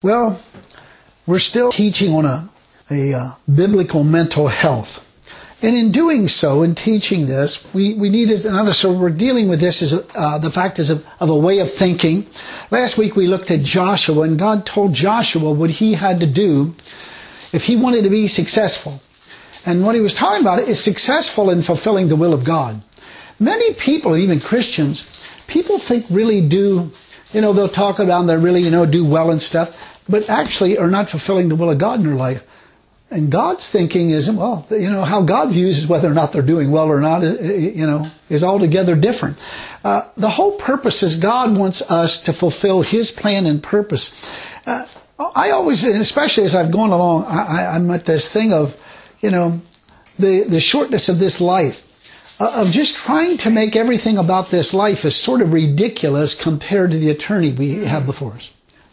Well, we're still teaching on a biblical mental health. And in doing so, in teaching this, we needed another, so we're dealing with this as the fact is of a way of thinking. Last week we looked at Joshua, and God told Joshua what he had to do if he wanted to be successful. And what he was talking about is successful in fulfilling the will of God. Many people, even Christians, people think really do, they'll talk about they really, do well and stuff, but actually are not fulfilling the will of God in their life. And God's thinking is, how God views is whether or not they're doing well or not, is altogether different. The whole purpose is God wants us to fulfill His plan and purpose. I always, and especially as I've gone along, I'm at this thing of, the shortness of this life, of just trying to make everything about this life is sort of ridiculous compared to the eternity we have before us.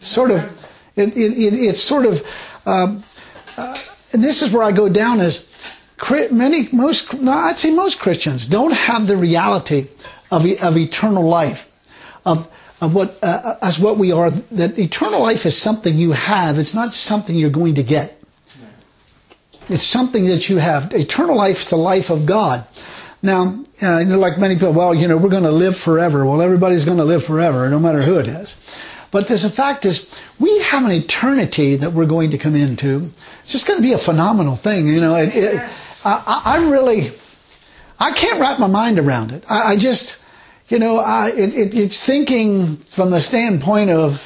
It's sort of, and this is where I go down as most Christians don't have the reality of eternal life, of what we are. That eternal life is something you have. It's not something you're going to get. It's something that you have. Eternal life is the life of God. Now, like many people, we're going to live forever. Well, everybody's going to live forever, no matter who it is. But the fact is, we have an eternity that we're going to come into. It's just going to be a phenomenal thing. I can't wrap my mind around it. It's thinking from the standpoint of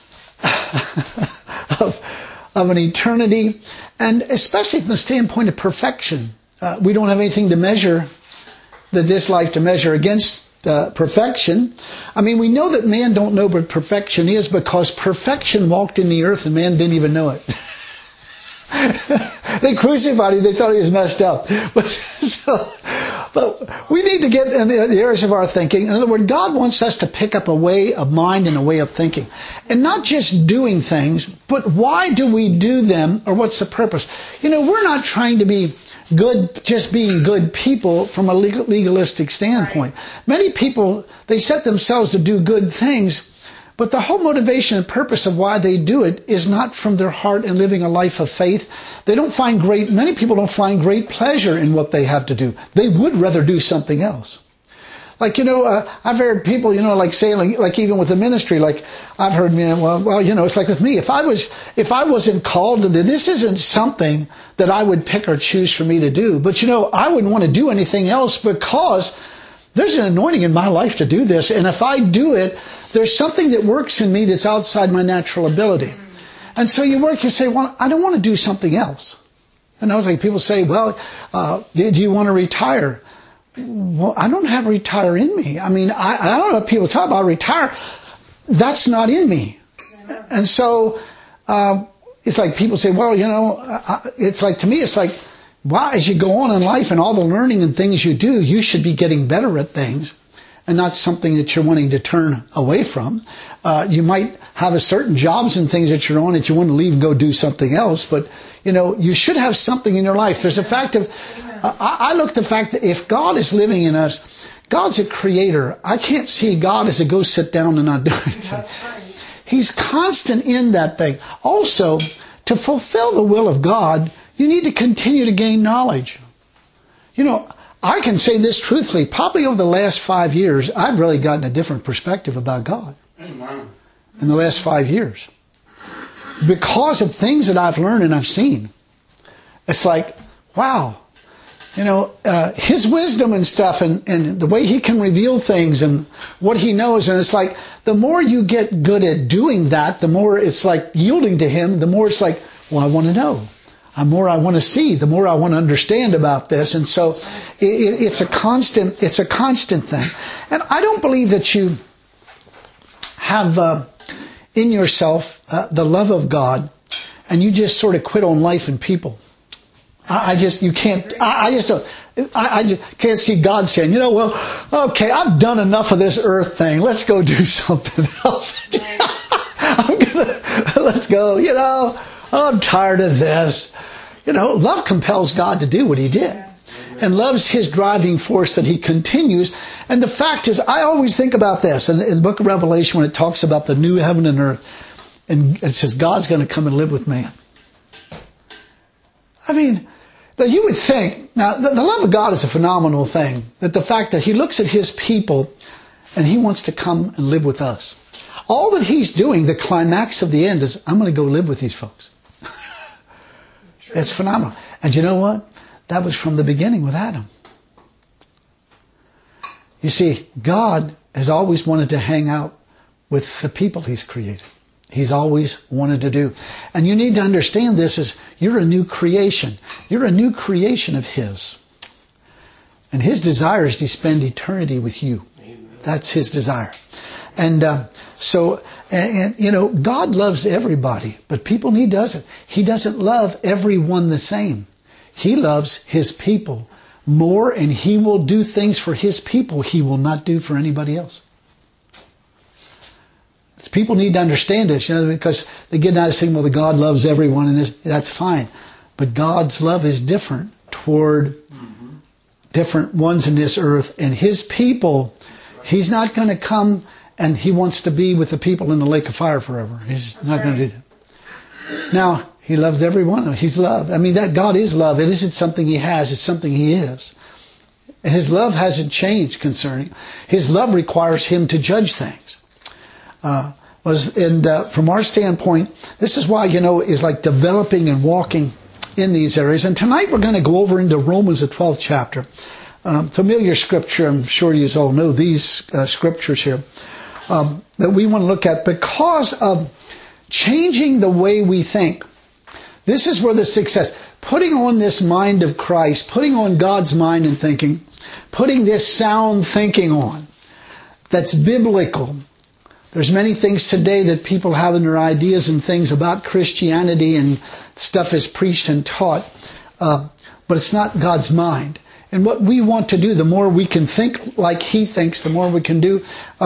an eternity, and especially from the standpoint of perfection. We don't have anything to measure this life to measure against perfection. I mean, we know that man don't know what perfection is because perfection walked in the earth and man didn't even know it. They crucified him. They thought he was messed up. But we need to get in the areas of our thinking. In other words, God wants us to pick up a way of mind and a way of thinking. And not just doing things, but why do we do them, or what's the purpose? We're not trying to be good, just being good people from a legalistic standpoint. Right. Many people, they set themselves to do good things, but the whole motivation and purpose of why they do it is not from their heart and living a life of faith. Many people don't find great pleasure in what they have to do. They would rather do something else. Like, I've heard people, like saying, like even with the ministry, like I've heard, it's like with me. If I wasn't called to this isn't something that I would pick or choose for me to do. But I wouldn't want to do anything else because there's an anointing in my life to do this. And if I do it, there's something that works in me that's outside my natural ability. And so you say, well, I don't want to do something else. And I was like, people say, well, do you want to retire? Well, I don't have retire in me. I mean, I don't know if people talk about retire. That's not in me. And so, it's like people say, well, it's like, to me, it's like, wow, as you go on in life and all the learning and things you do, you should be getting better at things and not something that you're wanting to turn away from. You might have a certain jobs and things that you're on that you want to leave and go do something else, but, you should have something in your life. There's a fact of, I look at the fact that if God is living in us, God's a creator. I can't see God as a go sit down and not do anything. That's right. He's constant in that thing. Also, to fulfill the will of God, you need to continue to gain knowledge. I can say this truthfully. Probably over the last 5 years, I've really gotten a different perspective about God. Amen. In the last 5 years. Because of things that I've learned and I've seen. It's like, wow. His wisdom and stuff and the way He can reveal things and what He knows. And it's like, the more you get good at doing that, the more it's like yielding to Him, the more it's like, well, I want to know. The more I want to see, the more I want to understand about this. And so it's a constant thing. And I don't believe that you have in yourself the love of God and you just sort of quit on life and people. I just can't see God saying, okay, I've done enough of this earth thing. Let's go do something else. Let's go, I'm tired of this. Love compels God to do what He did. And love's His driving force that He continues. And the fact is, I always think about this. In the book of Revelation, when it talks about the new heaven and earth, And it says God's going to come and live with man. I mean, now you would think, now the love of God is a phenomenal thing, that the fact that He looks at His people and He wants to come and live with us. All that He's doing, the climax of the end is, I'm going to go live with these folks. It's phenomenal. And you know what? That was from the beginning with Adam. You see, God has always wanted to hang out with the people He's created. He's always wanted to do. And you need to understand this as you're a new creation. You're a new creation of His. And His desire is to spend eternity with you. Amen. That's His desire. And you know, God loves everybody, but people He doesn't. He doesn't love everyone the same. He loves His people more, and He will do things for His people He will not do for anybody else. People need to understand this, you know, because they get out of saying, well, the God loves everyone, and that's fine. But God's love is different toward different ones in this earth. And His people, He's not going to come and He wants to be with the people in the lake of fire forever. He's not going to do that. Now, He loves everyone. He's love. I mean, that God is love. It isn't something He has. It's something He is. And His love hasn't changed concerning. His love requires Him to judge things. From our standpoint, this is why, you know, is like developing and walking in these areas. And tonight we're going to go over into Romans, the 12th chapter. Familiar scripture, I'm sure you all know these scriptures here, that we want to look at because of changing the way we think. This is where the success, putting on this mind of Christ, putting on God's mind and thinking, putting this sound thinking on, that's biblical. There's many things today that people have in their ideas and things about Christianity, and stuff is preached and taught, but it's not God's mind. And what we want to do, the more we can think like He thinks, the more we can do.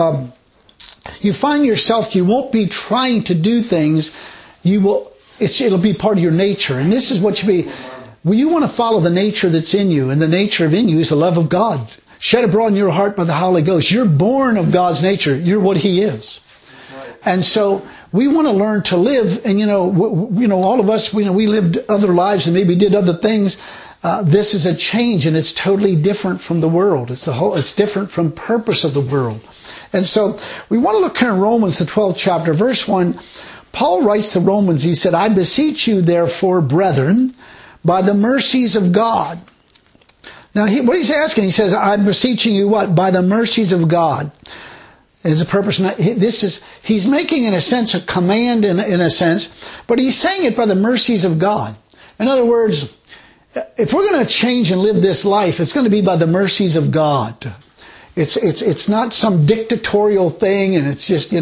You find yourself, you won't be trying to do things, it'll be part of your nature. And this is what you want to follow the nature that's in you, and the nature in you is the love of God. Shed abroad in your heart by the Holy Ghost. You're born of God's nature. You're what He is. And so we want to learn to live. And you know, all of us, we lived other lives and maybe did other things. This is a change, and it's totally different from the world. It's different from purpose of the world. And so we want to look here in Romans, the 12th chapter, verse 1. Paul writes to Romans, he said, I beseech you therefore, brethren, by the mercies of God. Now, what he's asking, he says, I'm beseeching you what? By the mercies of God. Is a purpose. He's making, in a sense, a command in a sense, but he's saying it by the mercies of God. In other words, if we're going to change and live this life, it's going to be by the mercies of God. It's not some dictatorial thing, and it's just, you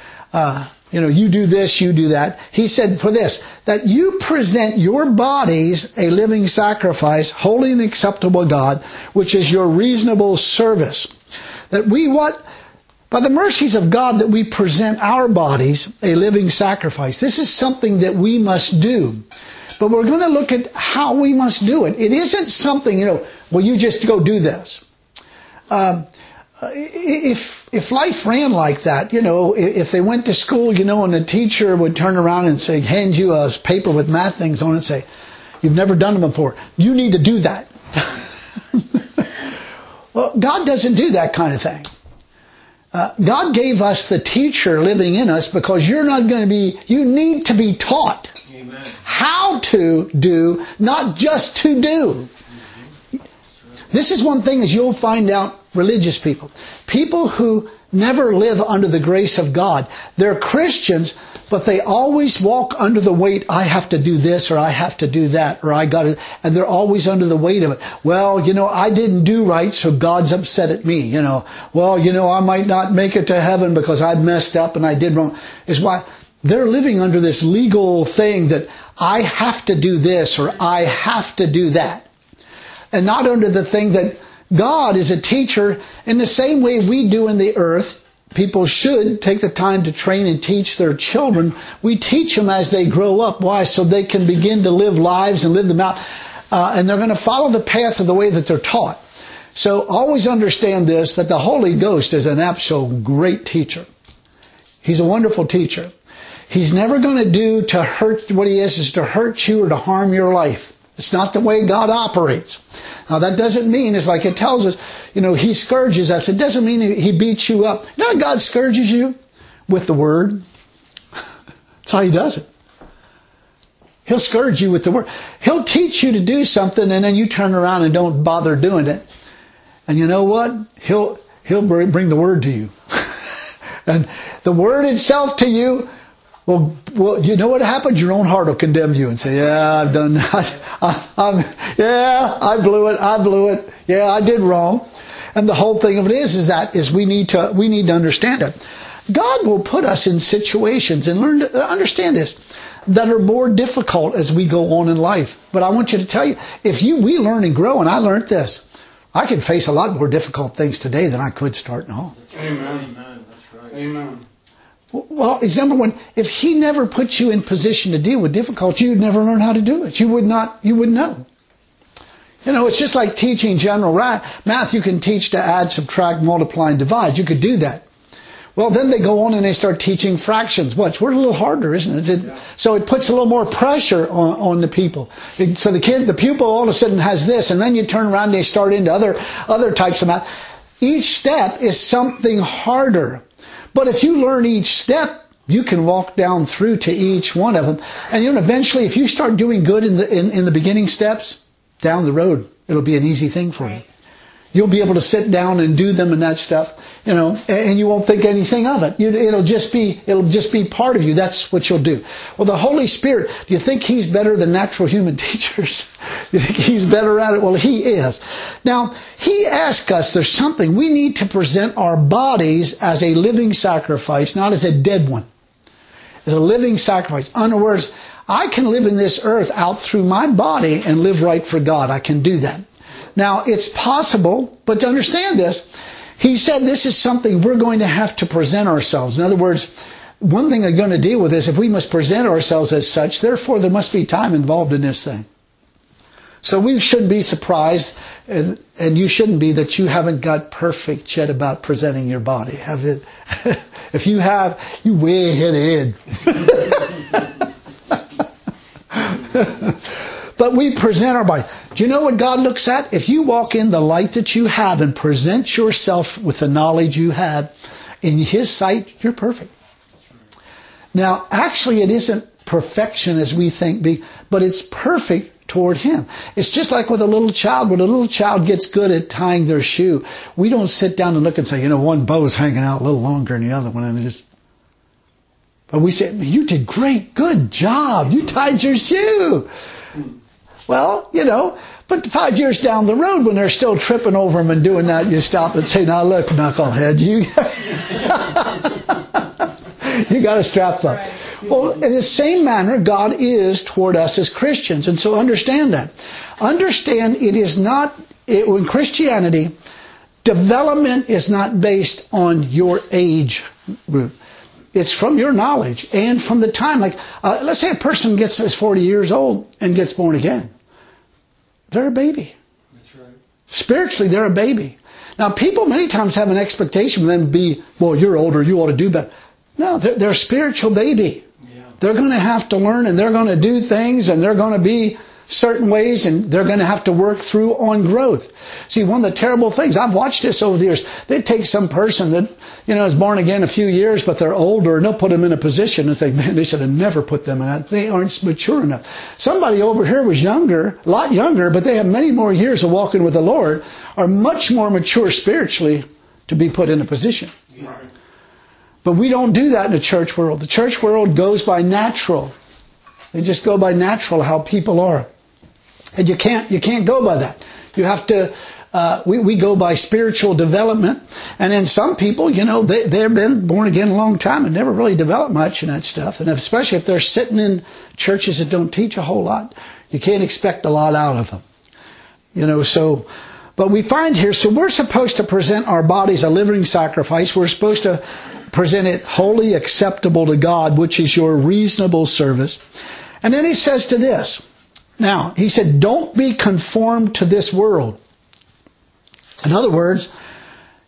do this, you do that. He said for this, that you present your bodies a living sacrifice, holy and acceptable to God, which is your reasonable service. That we by the mercies of God, that we present our bodies a living sacrifice. This is something that we must do. But we're going to look at how we must do it. It isn't something, you just go do this. If life ran like that, if they went to school, and the teacher would turn around and say, hand you a paper with math things on it and say, you've never done them before. You need to do that. Well, God doesn't do that kind of thing. God gave us the teacher living in us because you need to be taught. Amen. How to do, not just to do. This is one thing is you'll find out religious people who never live under the grace of God. They're Christians, but they always walk under the weight, I have to do this, or I have to do that, or I got it, and they're always under the weight of it. Well, I didn't do right, so God's upset at me, Well, I might not make it to heaven because I messed up and I did wrong. Is why they're living under this legal thing that I have to do this, or I have to do that. And not under the thing that God is a teacher in the same way we do in the earth. People should take the time to train and teach their children. We teach them as they grow up. Why? So they can begin to live lives and live them out. And they're going to follow the path of the way that they're taught. So always understand this, that the Holy Ghost is an absolute great teacher. He's a wonderful teacher. He's never going to do to hurt, what he is to hurt you or to harm your life. It's not the way God operates. Now that doesn't mean, it's like it tells us, he scourges us. It doesn't mean he beats you up. You know how God scourges you? With the Word. That's how he does it. He'll scourge you with the Word. He'll teach you to do something and then you turn around and don't bother doing it. And you know what? He'll bring the Word to you. And the Word itself to you, well, you know what happens? Your own heart will condemn you and say, yeah, I've done that. I blew it. Yeah, I did wrong. And the whole thing of it is we need to understand it. God will put us in situations, and learn to understand this, that are more difficult as we go on in life. But I want you to tell you, we learn and grow, and I learned this, I can face a lot more difficult things today than I could starting off. Amen. That's right. Amen. Well, it's number one, if he never put you in position to deal with difficulty, you'd never learn how to do it. You wouldn't know. It's just like teaching general math. You can teach to add, subtract, multiply, and divide. You could do that. Well, then they go on and they start teaching fractions. We're a little harder, isn't it? So it puts a little more pressure on the people. So the pupil all of a sudden has this, and then you turn around and they start into other types of math. Each step is something harder. But if you learn each step, you can walk down through to each one of them. And eventually, if you start doing good in the beginning steps, down the road, it'll be an easy thing for you. You'll be able to sit down and do them and that stuff, and you won't think anything of it. It'll just be part of you. That's what you'll do. Well, the Holy Spirit, do you think He's better than natural human teachers? You think He's better at it? Well, He is. Now, He asks us, there's something, we need to present our bodies as a living sacrifice, not as a dead one. As a living sacrifice. In other words, I can live in this earth out through my body and live right for God. I can do that. Now, it's possible, but to understand this, he said this is something we're going to have to present ourselves. In other words, one thing I'm going to deal with is if we must present ourselves as such, therefore there must be time involved in this thing. So we shouldn't be surprised, and you shouldn't be, that you haven't got perfect yet about presenting your body. Have it? If you have, you way ahead. But we present our body. Do you know what God looks at? If you walk in the light that you have and present yourself with the knowledge you have, in His sight, you're perfect. Now, actually, it isn't perfection as we think, but it's perfect toward Him. It's just like with a little child. When a little child gets good at tying their shoe, we don't sit down and look and say, one bow's hanging out a little longer than the other one. But we say, you did great, good job. You tied your shoe. Well, but 5 years down the road when they're still tripping over them and doing that, you stop and say, now look, knucklehead, you got to strap up. Right. Well, in the same manner, God is toward us as Christians. And so understand that. Understand it is not, in Christianity, development is not based on your age group. It's from your knowledge and from the time. Like, let's say a person is 40 years old and gets born again. They're a baby. That's right. Spiritually, they're a baby. Now, people many times have an expectation for them to be, well, you're older, you ought to do better. No, they're a spiritual baby. Yeah. They're going to have to learn, and they're going to do things, and they're going to be certain ways, and they're going to have to work through on growth. See, one of the terrible things, I've watched this over the years, they take some person that, is born again a few years, but they're older, and they'll put them in a position and think, man, they should have never put them in that. They aren't mature enough. Somebody over here was younger, a lot younger, but they have many more years of walking with the Lord, are much more mature spiritually to be put in a position. Yeah. But we don't do that in the church world. The church world goes by natural. They just go by natural, how people are. And you can't go by that. You have to, we go by spiritual development. And then some people, they've been born again a long time and never really developed much in that stuff. And especially if they're sitting in churches that don't teach a whole lot, you can't expect a lot out of them. But we find here, so we're supposed to present our bodies a living sacrifice. We're supposed to present it wholly acceptable to God, which is your reasonable service. And then he says to this, now, he said, don't be conformed to this world. In other words,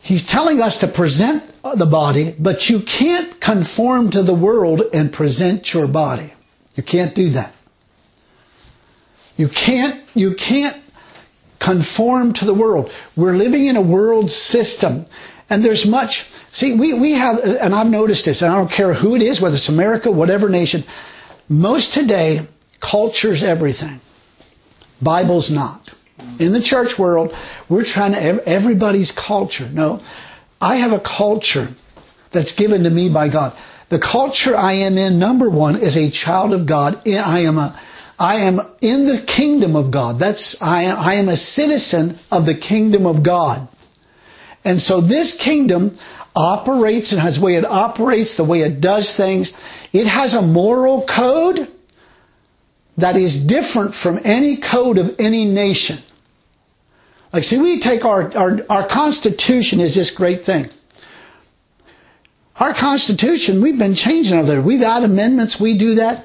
He's telling us to present the body, but you can't conform to the world and present your body. You can't do that. You can't conform to the world. We're living in a world system. And there's much, see, we have, and I've noticed this, and I don't care who it is, whether it's America, whatever nation, most today, culture's everything. Bible's not. In the church world, we're trying to, everybody's culture. No, I have a culture that's given to me by God. The culture I am in, number one, is a child of God. I am in the kingdom of God. I am a citizen of the kingdom of God. And so this kingdom operates and has the way it operates, the way it does things. It has a moral code that is different from any code of any nation. Like, see, we take our Constitution is this great thing. Our Constitution, we've been changing over there. We've added amendments, we do that.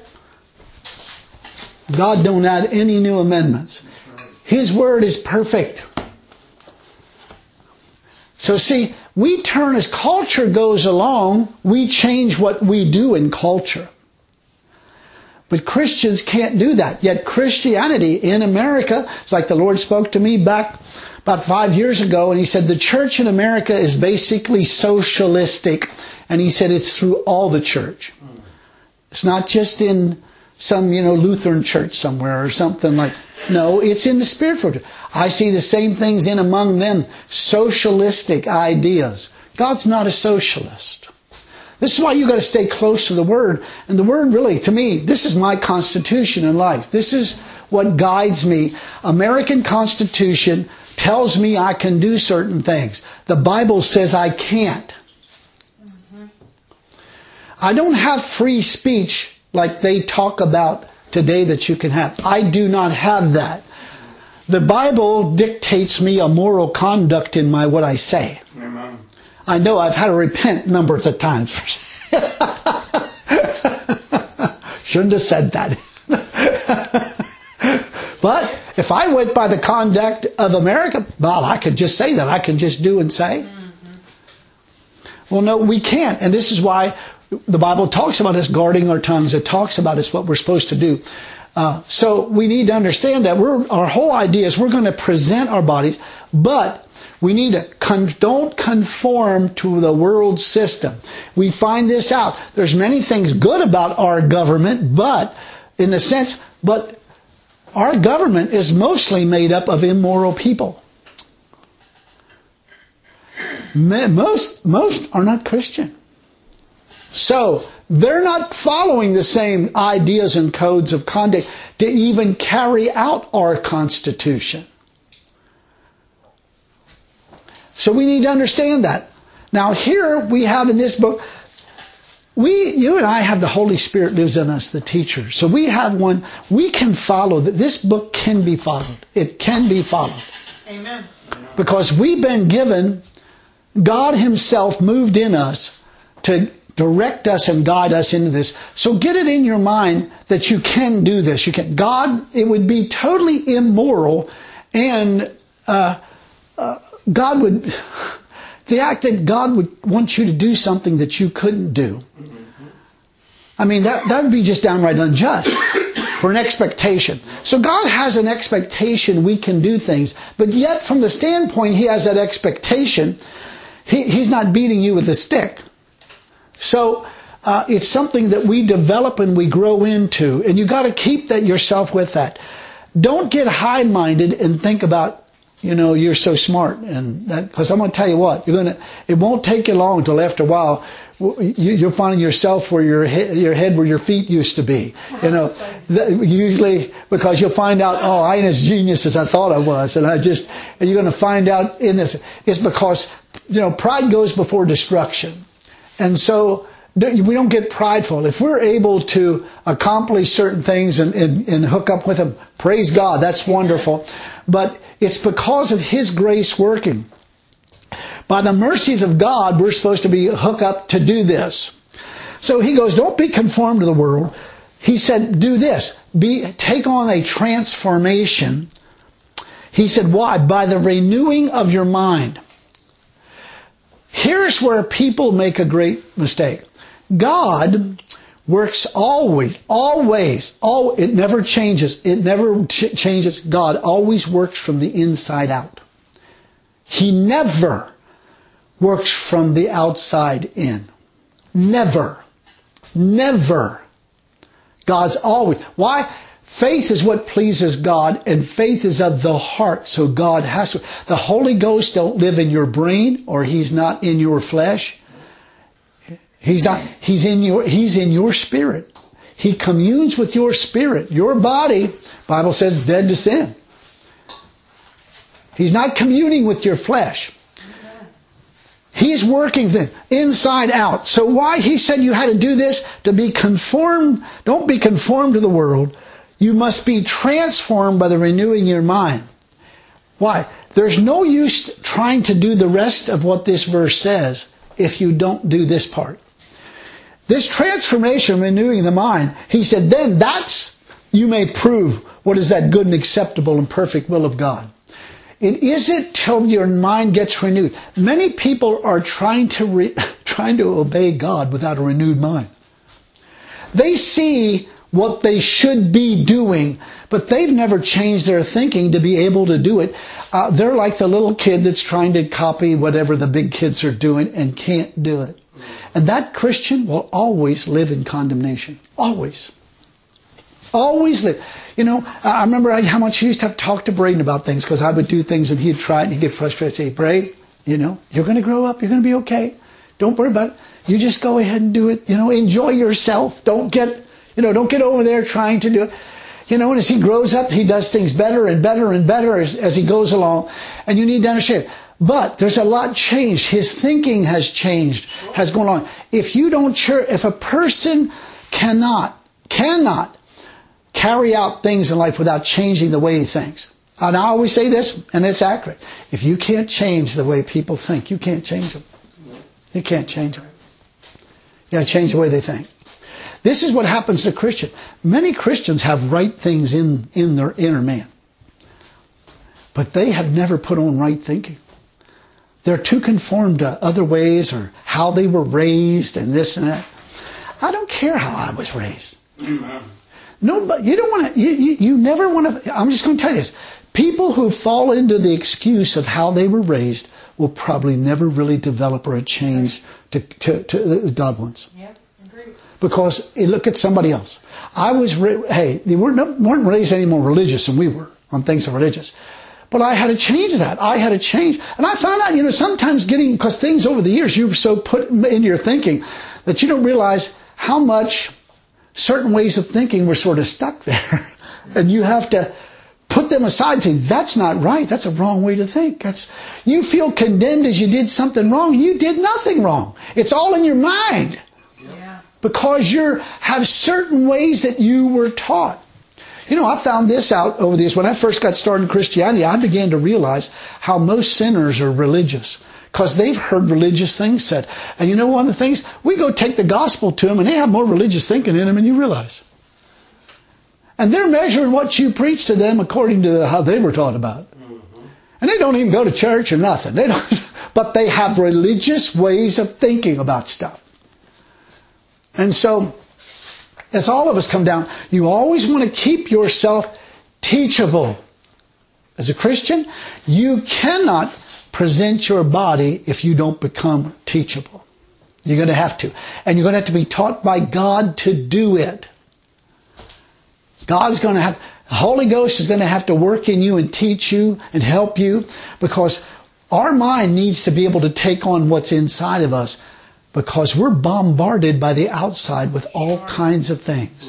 God don't add any new amendments. His word is perfect. So see, we turn as culture goes along, we change what we do in culture. But Christians can't do that. Yet Christianity in America, it's like the Lord spoke to me back about 5 years ago, and He said the church in America is basically socialistic. And He said it's through all the church. It's not just in some, Lutheran church somewhere or something like. No, it's in the spiritual church. I see the same things in among them. Socialistic ideas. God's not a socialist. This is why you got to stay close to the Word. And the Word really, to me, this is my constitution in life. This is what guides me. American Constitution tells me I can do certain things. The Bible says I can't. I don't have free speech like they talk about today that you can have. I do not have that. The Bible dictates me a moral conduct in what I say. Amen. I know I've had to repent numbers of times. Shouldn't have said that. But if I went by the conduct of America, well, I could just say that. I can just do and say. Well, no, we can't. And this is why the Bible talks about us guarding our tongues. It talks about us what we're supposed to do. So we need to understand that our whole idea is we're going to present our bodies, but we need to don't conform to the world system. We find this out. There's many things good about our government, but our government is mostly made up of immoral people. Most are not Christian. So, they're not following the same ideas and codes of conduct to even carry out our Constitution. So we need to understand that. Now here we have in this book, you and I have the Holy Spirit lives in us, the teacher. So we have one, we can follow, this book can be followed. It can be followed. Amen. Because we've been given, God Himself moved in us to direct us and guide us into this. So get it in your mind that you can do this. You can. God, it would be totally immoral, and God would, the act that God would want you to do something that you couldn't do. I mean, that would be just downright unjust for an expectation. So God has an expectation we can do things, but yet from the standpoint He has that expectation, He's not beating you with a stick. So it's something that we develop and we grow into, and you got to keep that yourself with that. Don't get high-minded and think about, you're so smart, and that, because I'm going to tell you what, it won't take you long until after a while you're finding yourself where your head where your feet used to be. Usually because you'll find out, I ain't as genius as I thought I was, and you're going to find out in this. It's because pride goes before destruction. And so we don't get prideful. If we're able to accomplish certain things and hook up with Him, praise God, that's wonderful. But it's because of His grace working. By the mercies of God, we're supposed to be hooked up to do this. So He goes, don't be conformed to the world. He said, do this. Take on a transformation. He said, why? By the renewing of your mind. Here's where people make a great mistake. God works always. It never changes. It never changes. God always works from the inside out. He never works from the outside in. Never. God's always. Why? Faith is what pleases God, and faith is of the heart. So God has to. The Holy Ghost don't live in your brain, or He's not in your flesh. He's not. He's in your spirit. He communes with your spirit. Your body, Bible says, dead to sin. He's not communing with your flesh. He's working things inside out. So why He said you had to do this? To be conformed. Don't be conformed to the world. You must be transformed by the renewing of your mind. Why? There's no use trying to do the rest of what this verse says if you don't do this part. This transformation, renewing the mind, He said, then you may prove what is that good and acceptable and perfect will of God. It isn't till your mind gets renewed. Many people are trying to obey God without a renewed mind. They see what they should be doing, but they've never changed their thinking to be able to do it. They're like the little kid that's trying to copy whatever the big kids are doing and can't do it. And that Christian will always live in condemnation. Always. Always live. You know, I remember how much he used to have to talk to Braden about things, because I would do things and he'd try it and he'd get frustrated and say, Braden, you know, you're going to grow up. You're going to be okay. Don't worry about it. You just go ahead and do it. You know, enjoy yourself. Don't get over there trying to do it. You know, and as he grows up, he does things better and better and better as he goes along. And you need to understand. But there's a lot changed. His thinking has changed, has gone on. If a person cannot carry out things in life without changing the way he thinks. And I always say this, and it's accurate. If you can't change the way people think, you can't change them. You can't change them. You gotta change the way they think. This is what happens to a Christian. Many Christians have right things in their inner man. But they have never put on right thinking. They're too conformed to other ways or how they were raised and this and that. I don't care how I was raised. No, but you don't want to, you never want to, I'm just going to tell you this. People who fall into the excuse of how they were raised will probably never really develop or change to God wants. Yep, agreed. Because look at somebody else. They weren't raised any more religious than we were on things of religious. But I had to change that. I had to change. And I found out, sometimes because things over the years you've so put in your thinking that you don't realize how much certain ways of thinking were sort of stuck there. And you have to put them aside and say, that's not right. That's a wrong way to think. You feel condemned as you did something wrong. You did nothing wrong. It's all in your mind. Yeah. Because you have certain ways that you were taught. I found this out over the years. When I first got started in Christianity, I began to realize how most sinners are religious. Because they've heard religious things said. And one of the things, we go take the gospel to them and they have more religious thinking in them than you realize. And they're measuring what you preach to them according to how they were taught about. And they don't even go to church or nothing. But they have religious ways of thinking about stuff. And so, as all of us come down, you always want to keep yourself teachable. As a Christian, you cannot present your body if you don't become teachable. You're going to have to. And you're going to have to be taught by God to do it. The Holy Ghost is going to have to work in you and teach you and help you, because our mind needs to be able to take on what's inside of us, because we're bombarded by the outside with all kinds of things.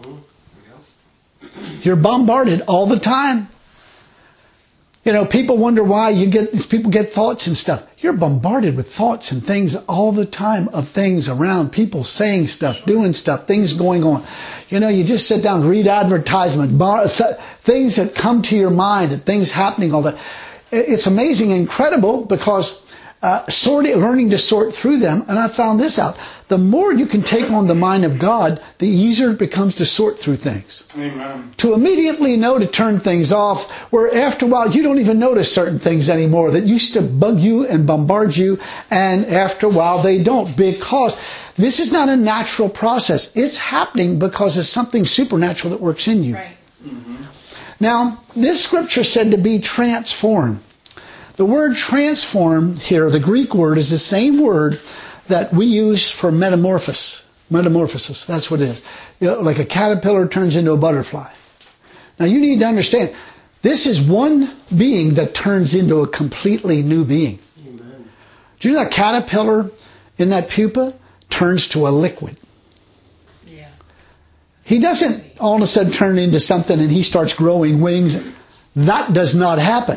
You're bombarded all the time. People wonder why people get thoughts and stuff. You're bombarded with thoughts and things all the time, of things around, people saying stuff, doing stuff, things going on. You just sit down and read advertisements, things that come to your mind and things happening, all that. It's amazing, incredible, because learning to sort through them. And I found this out. the more you can take on the mind of God, the easier it becomes to sort through things. Amen. To immediately know to turn things off, where after a while you don't even notice certain things anymore that used to bug you and bombard you, and after a while they don't, because this is not a natural process. It's happening because it's something supernatural that works in you. Right. Mm-hmm. Now, this scripture said to be transformed. The word transform here, the Greek word, is the same word that we use for metamorphosis. Metamorphosis, that's what it is. You know, like a caterpillar turns into a butterfly. Now you need to understand, this is one being that turns into a completely new being. Amen. Do you know that caterpillar in that pupa turns to a liquid? Yeah. He doesn't all of a sudden turn into something and he starts growing wings. That does not happen.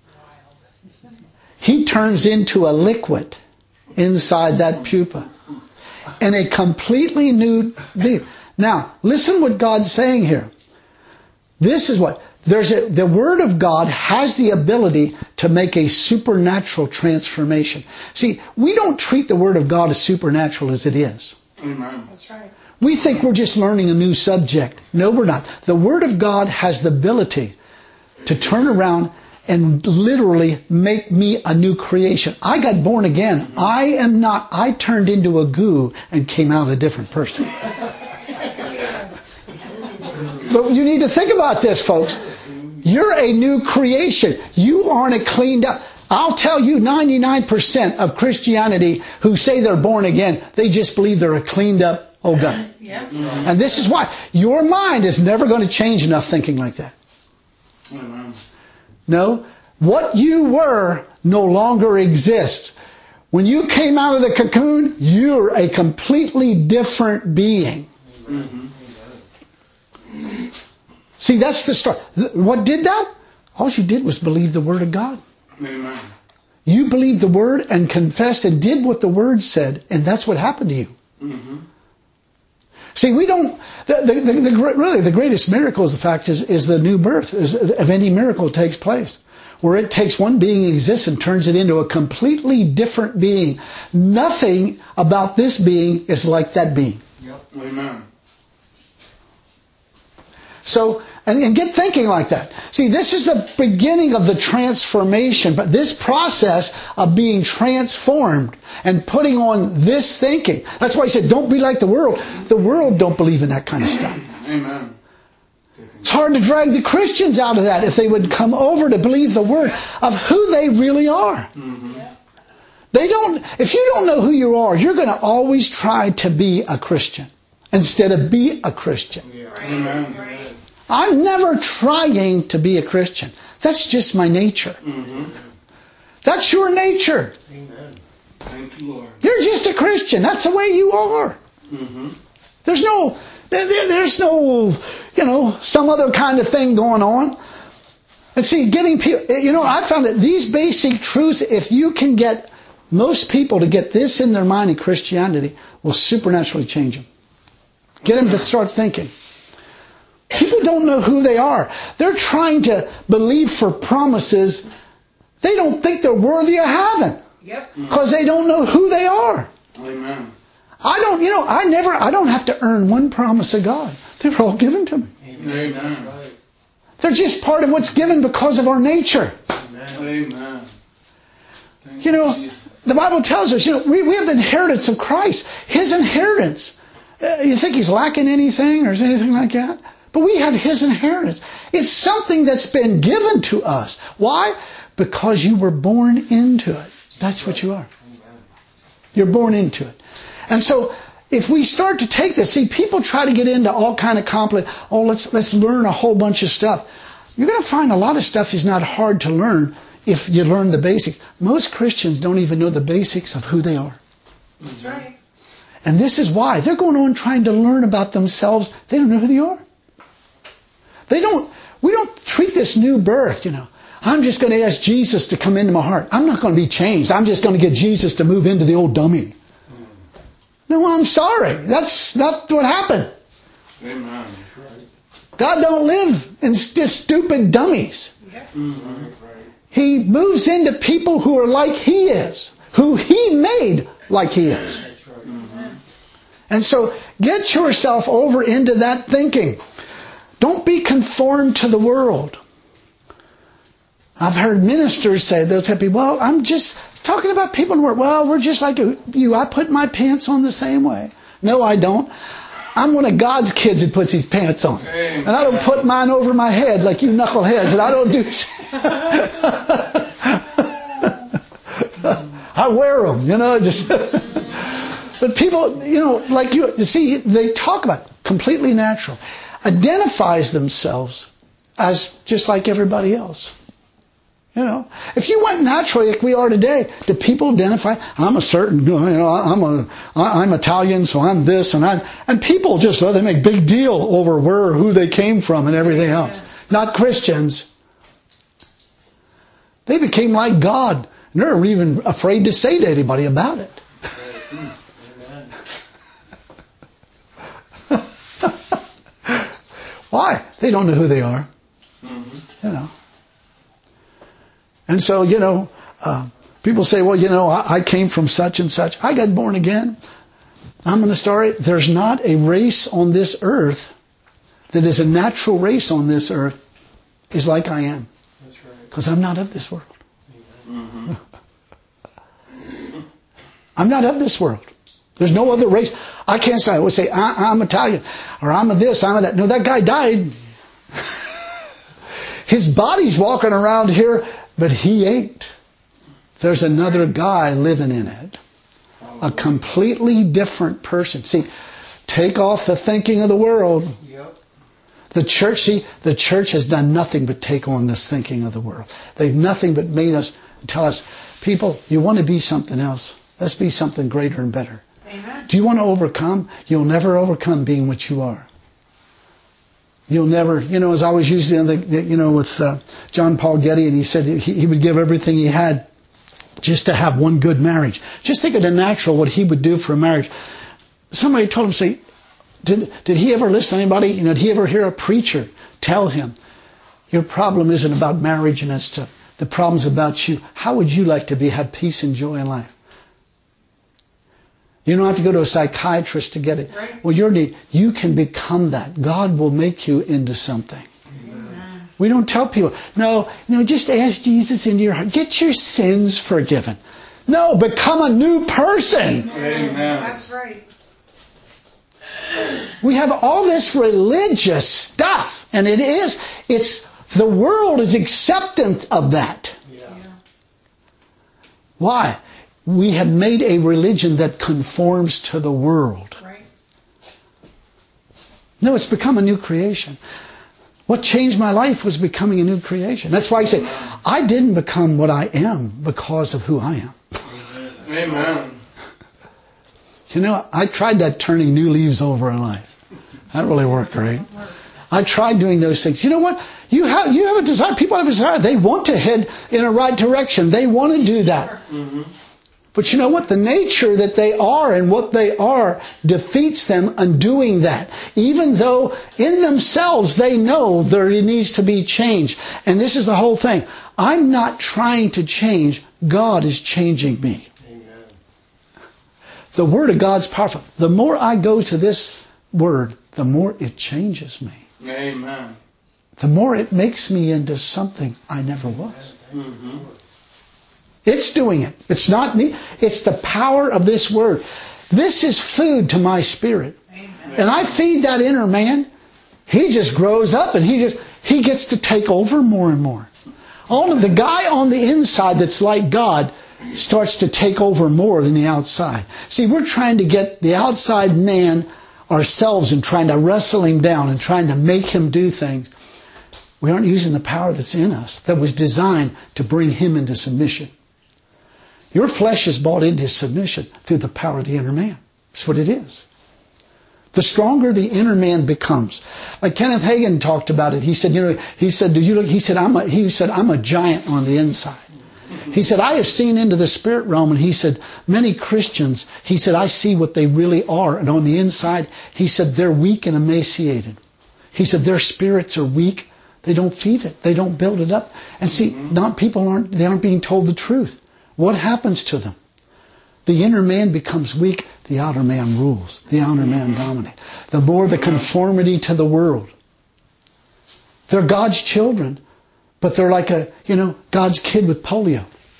He turns into a liquid inside that pupa. And a completely new being. Now, listen what God's saying here. This is what, the Word of God has the ability to make a supernatural transformation. See, we don't treat the Word of God as supernatural as it is. Amen. That's right. We think we're just learning a new subject. No, we're not. The Word of God has the ability to turn around and literally make me a new creation. I got born again. I turned into a goo and came out a different person. But you need to think about this, folks. You're a new creation. You aren't a cleaned up. I'll tell you 99% of Christianity who say they're born again, they just believe they're a cleaned up old guy. Yeah. And this is why. Your mind is never going to change enough thinking like that. Amen. No, what you were no longer exists. When you came out of the cocoon, you're a completely different being. Mm-hmm. See, that's the start. What did that? All you did was believe the Word of God. Amen. You believed the Word and confessed and did what the Word said, and that's what happened to you. Mm-hmm. See, we don't. Really, the greatest miracle is the fact is the new birth. If any miracle takes place, where it takes one being exists and turns it into a completely different being. Nothing about this being is like that being. Yep. Amen. So, and get thinking like that. See, this is the beginning of the transformation, but this process of being transformed and putting on this thinking. That's why he said, don't be like the world. The world don't believe in that kind of stuff. Amen. It's hard to drag the Christians out of that if they would come over to believe the Word of who they really are. Mm-hmm. If you don't know who you are, you're going to always try to be a Christian instead of be a Christian. Yeah. Amen. Right. I'm never trying to be a Christian. That's just my nature. Mm-hmm. That's your nature. Amen. Thank you, Lord. You're just a Christian. That's the way you are. Mm-hmm. There's no, some other kind of thing going on. And see, getting people, I found that these basic truths, if you can get most people to get this in their mind in Christianity, will supernaturally change them. Get them to start thinking. People don't know who they are. They're trying to believe for promises they don't think they're worthy of having. Yep. Because they don't know who they are. Amen. I don't have to earn one promise of God. They're all given to me. Amen. They're just part of what's given because of our nature. Amen. Thank Jesus. The Bible tells us, we have the inheritance of Christ. His inheritance. You think He's lacking anything or anything like that? But we have His inheritance. It's something that's been given to us. Why? Because you were born into it. That's what you are. You're born into it. And so, if we start to take this, see, people try to get into all kind of complex, let's learn a whole bunch of stuff. You're going to find a lot of stuff is not hard to learn if you learn the basics. Most Christians don't even know the basics of who they are. That's right. And this is why. They're going on trying to learn about themselves. They don't know who they are. We don't treat this new birth, I'm just going to ask Jesus to come into my heart. I'm not going to be changed. I'm just going to get Jesus to move into the old dummy. No, I'm sorry. That's not what happened. Amen. God don't live in just stupid dummies. Mm-hmm. He moves into people who are like He is, who He made like He is. Mm-hmm. And so get yourself over into that thinking. Don't be conformed to the world. I've heard ministers say, they'll tell people, well, I'm just talking about people in the world. Well, we're just like you. I put my pants on the same way. No, I don't. I'm one of God's kids that puts his pants on. Amen. And I don't put mine over my head like you knuckleheads. And I don't do... I wear them, just... But people, like you see, they talk about it, completely natural. Identifies themselves as just like everybody else. If you went naturally like we are today, do people identify? I'm a certain, I'm Italian, so I'm this and people just, they make big deal over who they came from and everything else. Not Christians. They became like God. And they're even afraid to say to anybody about it. Why? They don't know who they are. And so, people say, well, I came from such and such. I got born again. I'm going to start it. There's not a race on this earth that is a natural race on this earth is like I am. That's right. Because I'm not of this world. Mm-hmm. I'm not of this world. There's no other race. I can't say, I would say, I'm Italian, or I'm a this, I'm a that. No, that guy died. His body's walking around here, but he ain't. There's another guy living in it. A completely different person. See, take off the thinking of the world. The church has done nothing but take on this thinking of the world. They've nothing but made us, tell us, people, you want to be something else. Let's be something greater and better. Amen. Do you want to overcome? You'll never overcome being what you are. You'll never, as I always used with John Paul Getty, and he said he would give everything he had just to have one good marriage. Just think of the natural, what he would do for a marriage. Somebody told him, say, did he ever listen to anybody? Did he ever hear a preacher tell him, your problem isn't about marriage and that stuff. The problem's about you. How would you like to have peace and joy in life? You don't have to go to a psychiatrist to get it. Right. Well, you can become that. God will make you into something. Amen. We don't tell people, no, just ask Jesus into your heart. Get your sins forgiven. No, become a new person. Amen. That's right. We have all this religious stuff, and the world is acceptant of that. Yeah. Why? We have made a religion that conforms to the world. Right. No, it's become a new creation. What changed my life was becoming a new creation. That's why I say, I didn't become what I am because of who I am. Amen. I tried that turning new leaves over in life. That really worked great. I tried doing those things. You know what? You have a desire. People have a desire. They want to head in a right direction. They want to do that. Mm-hmm. But you know what? The nature that they are and what they are defeats them in doing that. Even though in themselves they know there needs to be change. And this is the whole thing. I'm not trying to change. God is changing me. Amen. The Word of God's powerful. The more I go to this Word, the more it changes me. Amen. The more it makes me into something I never was. Mm-hmm. It's doing it. It's not me. It's the power of this Word. This is food to my spirit. Amen. And I feed that inner man. He just grows up and he gets to take over more and more. Only the guy on the inside that's like God starts to take over more than the outside. See, we're trying to get the outside man ourselves and trying to wrestle him down and trying to make him do things. We aren't using the power that's in us that was designed to bring him into submission. Your flesh is brought into submission through the power of the inner man. That's what it is. The stronger the inner man becomes. Like Kenneth Hagin talked about it. He said, I'm a giant on the inside. He said, I have seen into the spirit realm, and he said, many Christians, he said, I see what they really are. And on the inside, he said, they're weak and emaciated. He said, their spirits are weak. They don't feed it. They don't build it up. And see, people aren't being told the truth. What happens to them? the inner man becomes weak, the outer man rules. The outer man dominates. The more the conformity to the world. They're God's children, but they're like God's kid with polio.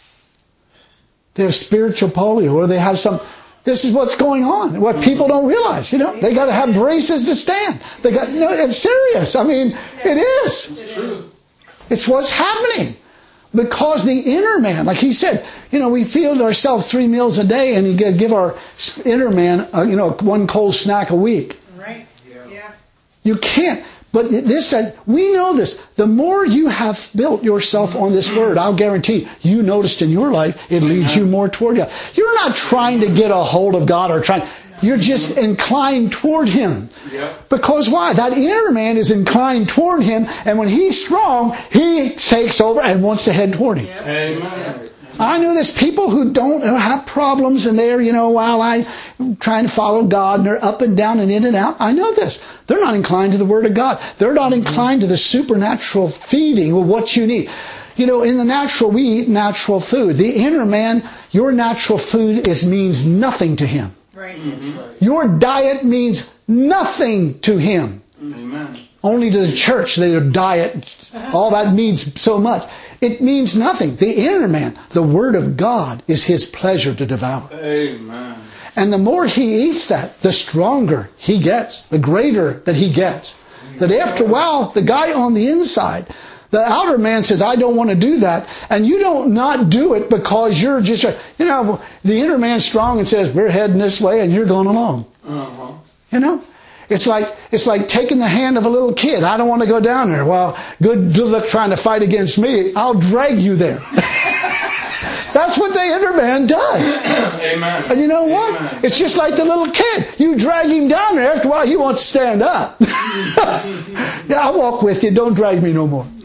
They have spiritual polio, or they have this is what's going on. What people don't realize, they got to have braces to stand. It's serious. I mean, it is. It's truth. It's what's happening. Because the inner man, like he said, we feed ourselves 3 meals a day and you give our inner man, one cold snack a week. Right. Yeah. You can't. But this said, we know this. The more you have built yourself on this word, I'll guarantee you noticed in your life, it leads you more toward God. You're not trying to get a hold of God you're just inclined toward Him. Yep. Because why? That inner man is inclined toward Him, and when he's strong, he takes over and wants to head toward Him. Amen. I know there's people who don't have problems and they're, while I'm trying to follow God and they're up and down and in and out. I know this. They're not inclined to the Word of God. They're not inclined to the supernatural feeding of what you need. In the natural, we eat natural food. The inner man, your natural food means nothing to him. Right. Mm-hmm. Your diet means nothing to him. Amen. Only to the church, their diet, all that means so much. It means nothing. The inner man, the Word of God, is his pleasure to devour. Amen. And the more he eats that, the stronger he gets, the greater that he gets. That after a while, the guy on the inside, the outer man says, I don't want to do that. And you don't not do it because you're just, the inner man's strong and says, we're heading this way and you're going along. Uh-huh. It's like taking the hand of a little kid. I don't want to go down there. Well, good luck trying to fight against me. I'll drag you there. That's what the inner man does. Amen. And you know what? Amen. It's just like the little kid. You drag him down there. After a while, he wants to stand up. Yeah, I'll walk with you. Don't drag me no more.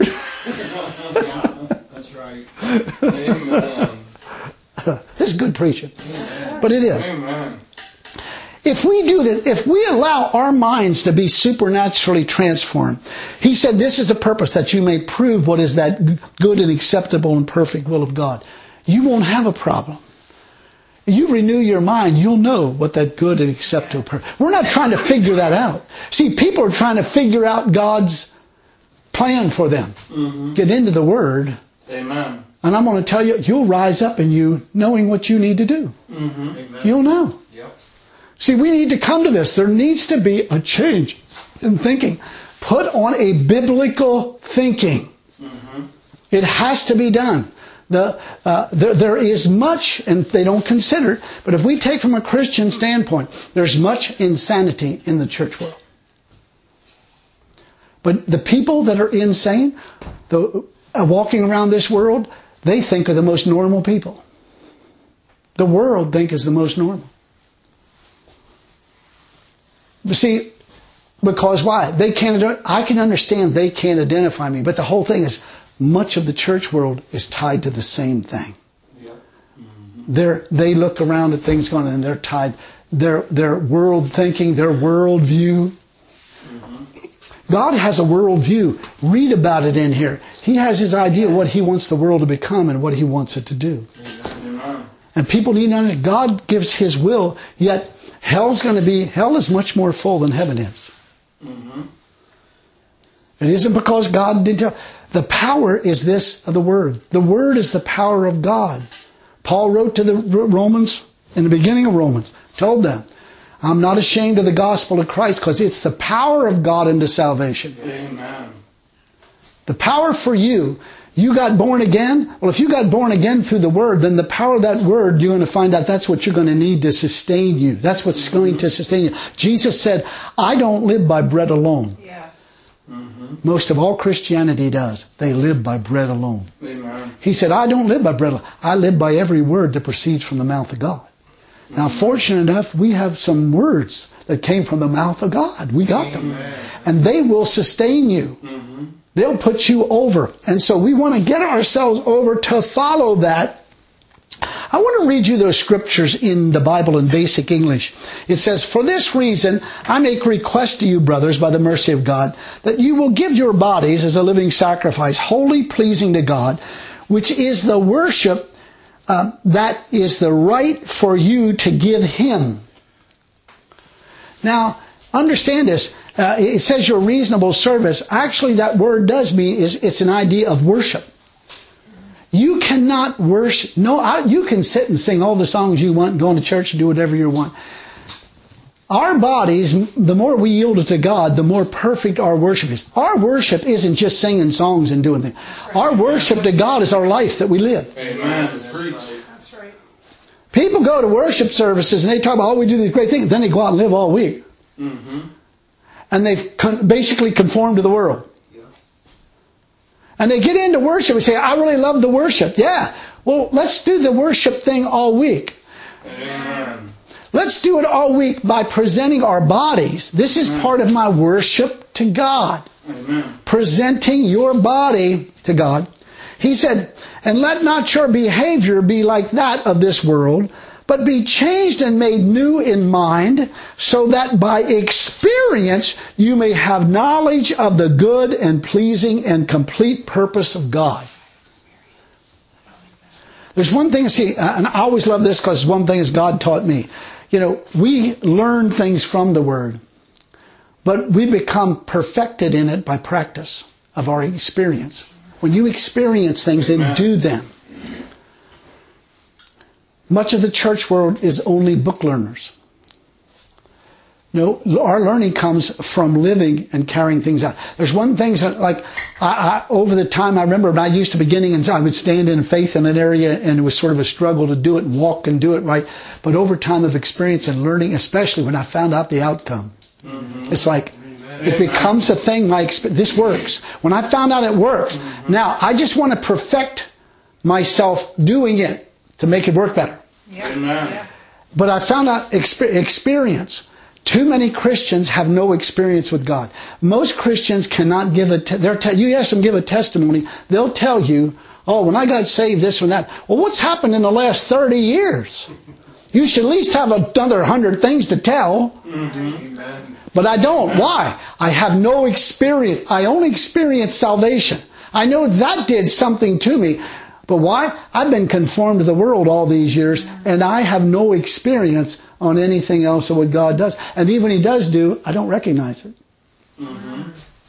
That's right. Amen. This is good preaching. But it is. Amen. If we do this, if we allow our minds to be supernaturally transformed, he said this is the purpose, that you may prove what is that good and acceptable and perfect will of God. You won't have a problem. You renew your mind, you'll know what that good and acceptable. We're not trying to figure that out. See, people are trying to figure out God's plan for them. Mm-hmm. Get into the Word. Amen. And I'm going to tell you, you'll rise up in you knowing what you need to do. Mm-hmm. You'll know. Yep. See, we need to come to this. There needs to be a change in thinking. Put on a biblical thinking. Mm-hmm. It has to be done. There is much, and they don't consider it, but if we take from a Christian standpoint, there's much insanity in the church world. But the people that are insane, walking around this world, they think are the most normal people. The world think is the most normal. You see, because why? I can understand they can't identify me, but the whole thing is, much of the church world is tied to the same thing. Yep. Mm-hmm. They look around at things going on and they're tied. Their world thinking, their world view. Mm-hmm. God has a world view. Read about it in here. He has His idea of what He wants the world to become and what He wants it to do. Amen. And people need to understand God gives His will, yet hell is much more full than heaven is. Mm-hmm. It isn't because God didn't tell. The power is this of the Word. The Word is the power of God. Paul wrote to the Romans, in the beginning of Romans, told them, I'm not ashamed of the gospel of Christ because it's the power of God into salvation. Amen. The power for you. You got born again? Well, if you got born again through the Word, then the power of that Word, you're going to find out that's what you're going to need to sustain you. That's what's going to sustain you. Jesus said, I don't live by bread alone. Yes. Mm-hmm. Most of all Christianity does. They live by bread alone. Amen. He said, I don't live by bread alone. I live by every word that proceeds from the mouth of God. Now, fortunate enough, we have some words that came from the mouth of God. We got them. And they will sustain you. Mm-hmm. They'll put you over. And so we want to get ourselves over to follow that. I want to read you those scriptures in the Bible in basic English. It says, for this reason, I make request to you, brothers, by the mercy of God, that you will give your bodies as a living sacrifice, wholly pleasing to God, which is the worship that is the right for you to give Him. Now, understand this. It says your reasonable service. Actually, that word does mean it's an idea of worship. You cannot worship. You can sit and sing all the songs you want, go into church and do whatever you want. Our bodies, the more we yield it to God, the more perfect our worship is. Our worship isn't just singing songs and doing things. Our worship to God is our life that we live. Amen. That's right. People go to worship services and they talk about, we do these great things. Then they go out and live all week. Mm-hmm. And they've basically conformed to the world. And they get into worship and say, I really love the worship. Yeah. Well, let's do the worship thing all week. Amen. Let's do it all week by presenting our bodies. This is part of my worship to God. Amen. Presenting your body to God. He said, and let not your behavior be like that of this world, but be changed and made new in mind, so that by experience you may have knowledge of the good and pleasing and complete purpose of God. There's one thing, and I always love this because one thing is God taught me. We learn things from the Word, but we become perfected in it by practice of our experience. When you experience things, then do them. Much of the church world is only book learners. No, our learning comes from living and carrying things out. There's one thing that, like, over the time, I remember when I used to beginning, and I would stand in faith in an area, and it was sort of a struggle to do it and walk and do it right. But over time of experience and learning, especially when I found out the outcome, it's like, it becomes a thing like, this works. When I found out it works, now I just want to perfect myself doing it to make it work better. Amen. But I found out experience. Too many Christians have no experience with God. Most Christians cannot give you ask them give a testimony, they'll tell you, oh, when I got saved, this and that. Well, what's happened in the last 30 years? You should at least have another 100 things to tell. Mm-hmm. But I don't. Why? I have no experience. I only experienced salvation. I know that did something to me. But why? I've been conformed to the world all these years, and I have no experience on anything else of what God does. And even when He does do, I don't recognize it. Mm-hmm.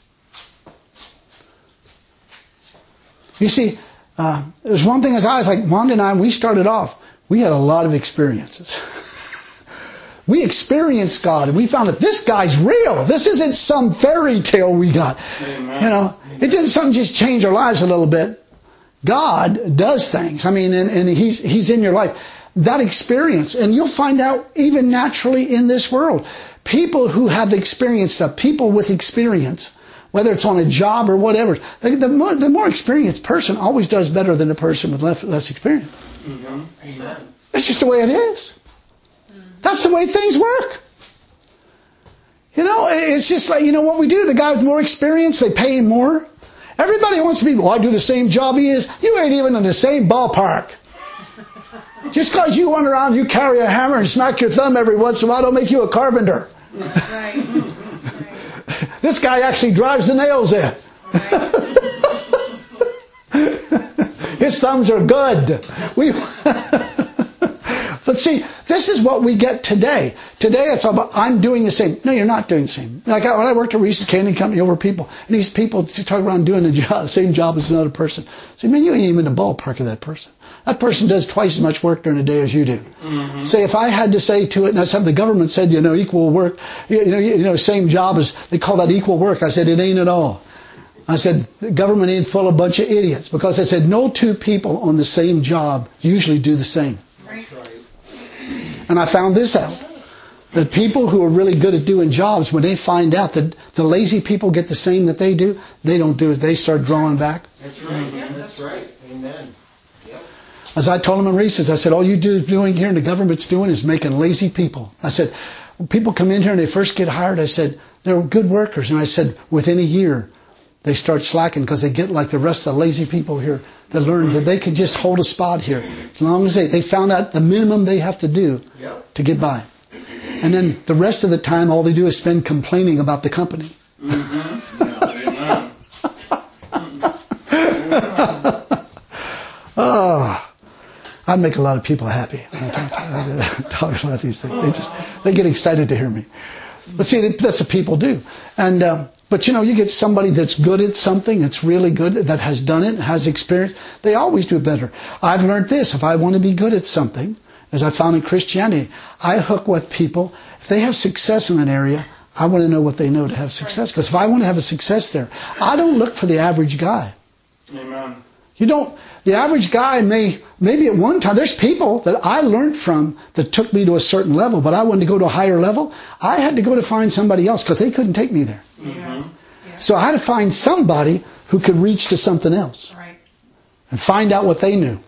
You see, there's one thing as I was like, Wanda and I, when we started off, we had a lot of experiences. We experienced God, and we found that this guy's real. This isn't some fairy tale we got. Amen. It didn't something just change our lives a little bit. God does things. I mean, and He's in your life. That experience, and you'll find out even naturally in this world, people who have experienced stuff, people with experience, whether it's on a job or whatever, the more experienced person always does better than the person with less experience. Mm-hmm. Amen. That's just the way it is. That's the way things work. It's just like, what we do. The guy with more experience, they pay him more. Everybody wants to be, I do the same job he is. You ain't even in the same ballpark. Just because you run around, you carry a hammer and smack your thumb every once in a while, don't make you a carpenter. That's right. That's right. This guy actually drives the nails in. His thumbs are good. But see, this is what we get today. Today it's all about, I'm doing the same. No, you're not doing the same. Like when I worked at Reese's Candy Company, over people, and these people talk around doing the same job as another person. Say, man, you ain't even in the ballpark of that person. That person does twice as much work during the day as you do. Mm-hmm. Say, if I had to say to it, and that's how the government said, equal work, same job as, they call that equal work. I said, it ain't at all. I said, the government ain't full of a bunch of idiots. Because I said, no two people on the same job usually do the same. Right. And I found this out. That people who are really good at doing jobs, when they find out that the lazy people get the same that they do, they don't do it. They start drawing back. That's right. Yeah, that's right. Amen. Yep. As I told them in Reese's, I said, all you doing here and the government's doing is making lazy people. I said, when people come in here and they first get hired, I said, they're good workers. And I said, within a year, they start slacking because they get like the rest of the lazy people here that learn that they can just hold a spot here. As long as they found out the minimum they have to do to get by. And then the rest of the time, all they do is spend complaining about the company. Mm-hmm. Oh, I'd make a lot of people happy. I talk about these things. They get excited to hear me. But see, that's what people do. And, but you get somebody that's good at something, that's really good, that has done it, has experience, they always do better. I've learned this, if I want to be good at something, as I found in Christianity, I hook with people. If they have success in an area, I want to know what they know to have success. Because if I want to have a success there, I don't look for the average guy. Amen. The average guy maybe at one time, there's people that I learned from that took me to a certain level, but I wanted to go to a higher level. I had to go to find somebody else because they couldn't take me there. Mm-hmm. So I had to find somebody who could reach to something else. Right. And find out what they knew.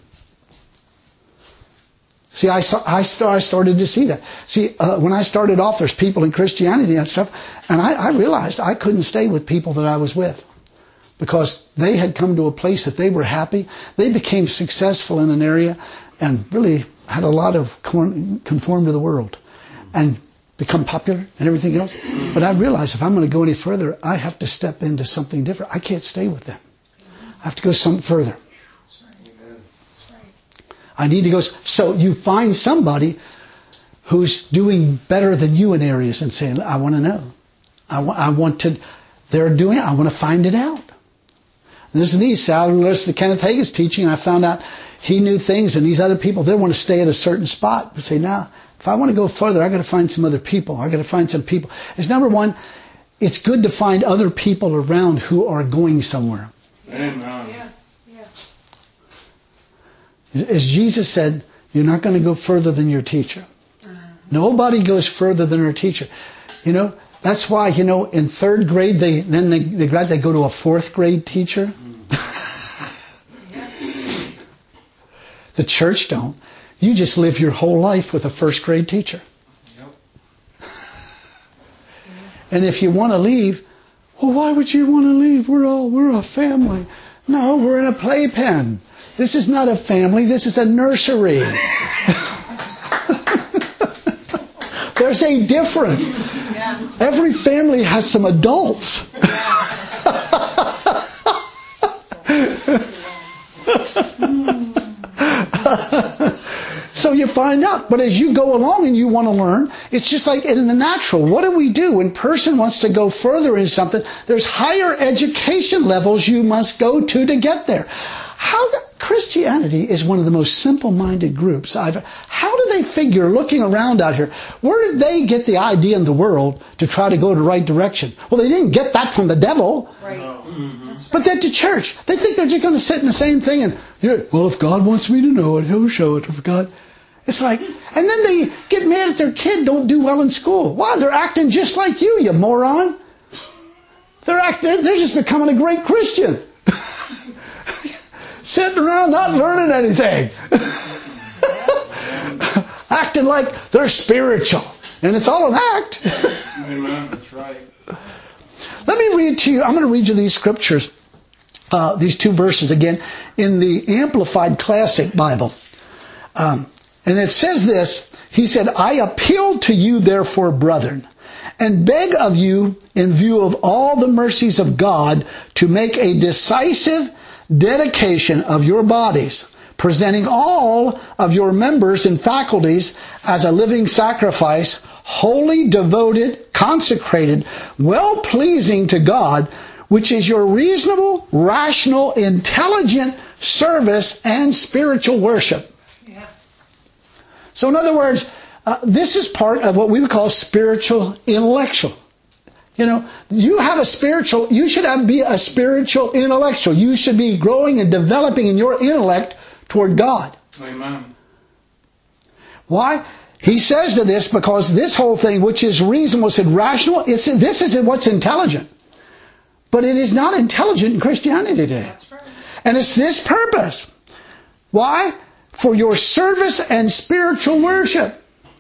See, I started to see that. See, when I started off, there's people in Christianity and stuff, and I realized I couldn't stay with people that I was with. Because they had come to a place that they were happy. They became successful in an area and really had a lot of conform to the world and become popular and everything else. But I realized if I'm going to go any further, I have to step into something different. I can't stay with them. I have to go something further. I need to go. So you find somebody who's doing better than you in areas and saying, I want to know. I want to, they're doing it. I want to find it out. Listen to these. I listened to Kenneth Hagin's teaching, and I found out he knew things, and these other people, they want to stay at a certain spot. But say, now, if I want to go further, I got to find some other people. I got to find some people. It's number one, it's good to find other people around who are going somewhere. Amen. Yeah. As Jesus said, you're not going to go further than your teacher. Nobody goes further than their teacher. That's why, in third grade, they go to a fourth grade teacher. The church don't. You just live your whole life with a first grade teacher. Yep. And if you want to leave, well, why would you want to leave? We're a family. No, we're in a playpen. This is not a family. This is a nursery. There's a difference. Yeah. Every family has some adults. So you find out. But as you go along and you want to learn, it's just like in the natural. What do we do? When a person wants to go further in something, there's higher education levels you must go to get there. Christianity is one of the most simple-minded groups how do they figure, looking around out here, where did they get the idea in the world to try to go the right direction? Well, they didn't get that from the devil. Right. But then to church, they think they're just going to sit in the same thing and, well, if God wants me to know it, He'll show it. If God, it's like, and then they get mad at their kid don't do well in school. Why? They're acting just like you moron. They're just becoming a great Christian. Sitting around not learning anything. Acting like they're spiritual. And it's all an act. Amen. That's right. Let me read to you, I'm going to read you these scriptures, these two verses again, in the Amplified Classic Bible. And it says this, he said, I appeal to you therefore, brethren, and beg of you, in view of all the mercies of God, to make a decisive dedication of your bodies, presenting all of your members and faculties as a living sacrifice, wholly devoted, consecrated, well-pleasing to God, which is your reasonable, rational, intelligent service and spiritual worship. Yeah. So in other words, this is part of what we would call spiritual intellectual. You should be a spiritual intellectual. You should be growing and developing in your intellect toward God. Amen. Why? He says to this because this whole thing, which is reasonable, said rational, this is what's intelligent. But it is not intelligent in Christianity today. That's right. And it's this purpose. Why? For your service and spiritual worship.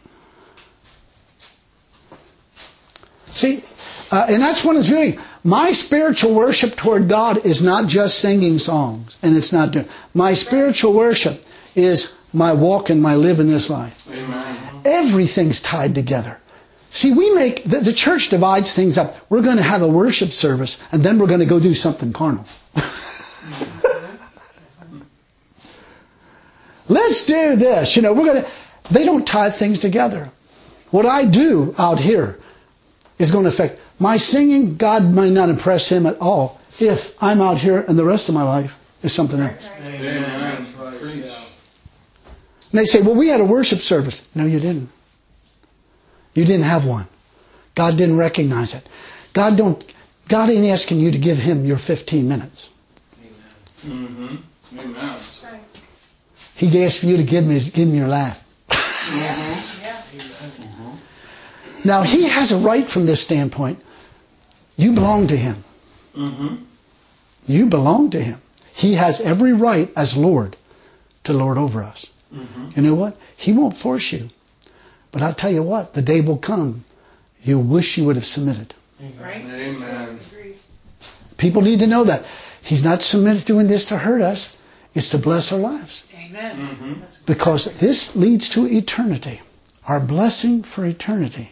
See, and that's what it's doing. My spiritual worship toward God is not just singing songs, and it's not doing. My spiritual worship is my walk and my live in this life. Amen. Everything's tied together. See, the church divides things up. We're going to have a worship service, and then we're going to go do something carnal. Let's do this. They don't tie things together. What I do out here is going to affect my singing. God might not impress him at all if I'm out here and the rest of my life is something else. Amen. Preach. And they say, well, we had a worship service. No, you didn't. You didn't have one. God didn't recognize it. God ain't asking you to give him your 15 minutes. Mm-hmm. Amen. That's right. He asked for you to give him your laugh. Mm-hmm. Yeah. Now, he has a right from this standpoint. You belong to him. Mm-hmm. You belong to him. He has every right as Lord to lord over us. Mm-hmm. You know what? He won't force you. But I'll tell you what, the day will come, you'll wish you would have submitted. Right? Amen. Agreed. People need to know that. He's not doing this to hurt us. It's to bless our lives. Amen. Mm-hmm. That's good. Because this leads to eternity. Our blessing for eternity.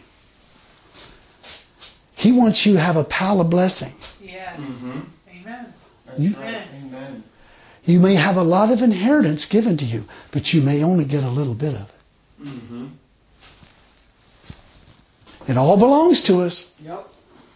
He wants you to have a pile of blessing. Yes. Mm-hmm. Amen. That's You- right. Amen. You may have a lot of inheritance given to you, but you may only get a little bit of it. Mm-hmm. It all belongs to us. Yep.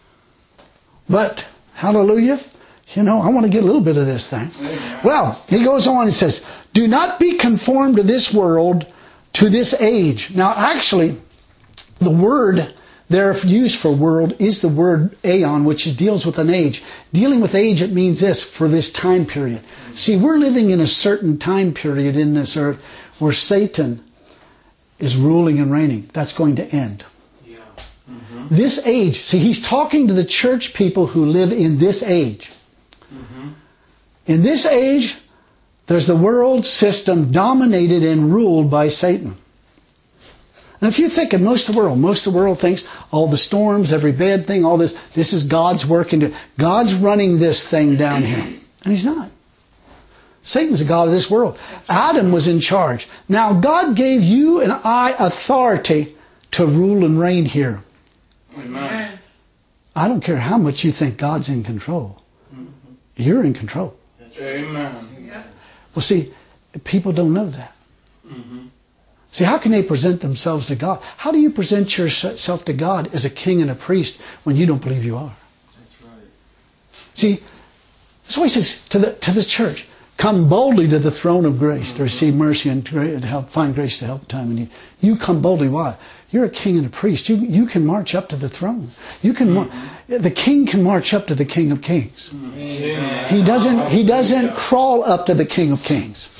But, hallelujah, I want to get a little bit of this thing. Amen. Well, he goes on and says, do not be conformed to this world, to this age. Now, actually, the word there used for world is the word aeon, which deals with an age. Dealing with age, it means this, for this time period. See, we're living in a certain time period in this earth where Satan is ruling and reigning. That's going to end. Yeah. Mm-hmm. This age, see, he's talking to the church people who live in this age. Mm-hmm. In this age, there's the world system dominated and ruled by Satan. And if you think of most of the world thinks all the storms, every bad thing, all this is God's work. God's running this thing down here. And he's not. Satan's the god of this world. Adam was in charge. Now God gave you and I authority to rule and reign here. Amen. I don't care how much you think God's in control. You're in control. Amen. Yeah. Well, see, people don't know that. Mm-hmm. See, how can they present themselves to God? How do you present yourself to God as a king and a priest when you don't believe you are? That's right. See, that's why he says to the church, come boldly to the throne of grace to receive mercy and to help, find grace to help time in need. You come boldly. Why? You're a king and a priest. You can march up to the throne. You can. The king can march up to the King of Kings. Amen. He doesn't crawl up to the King of Kings.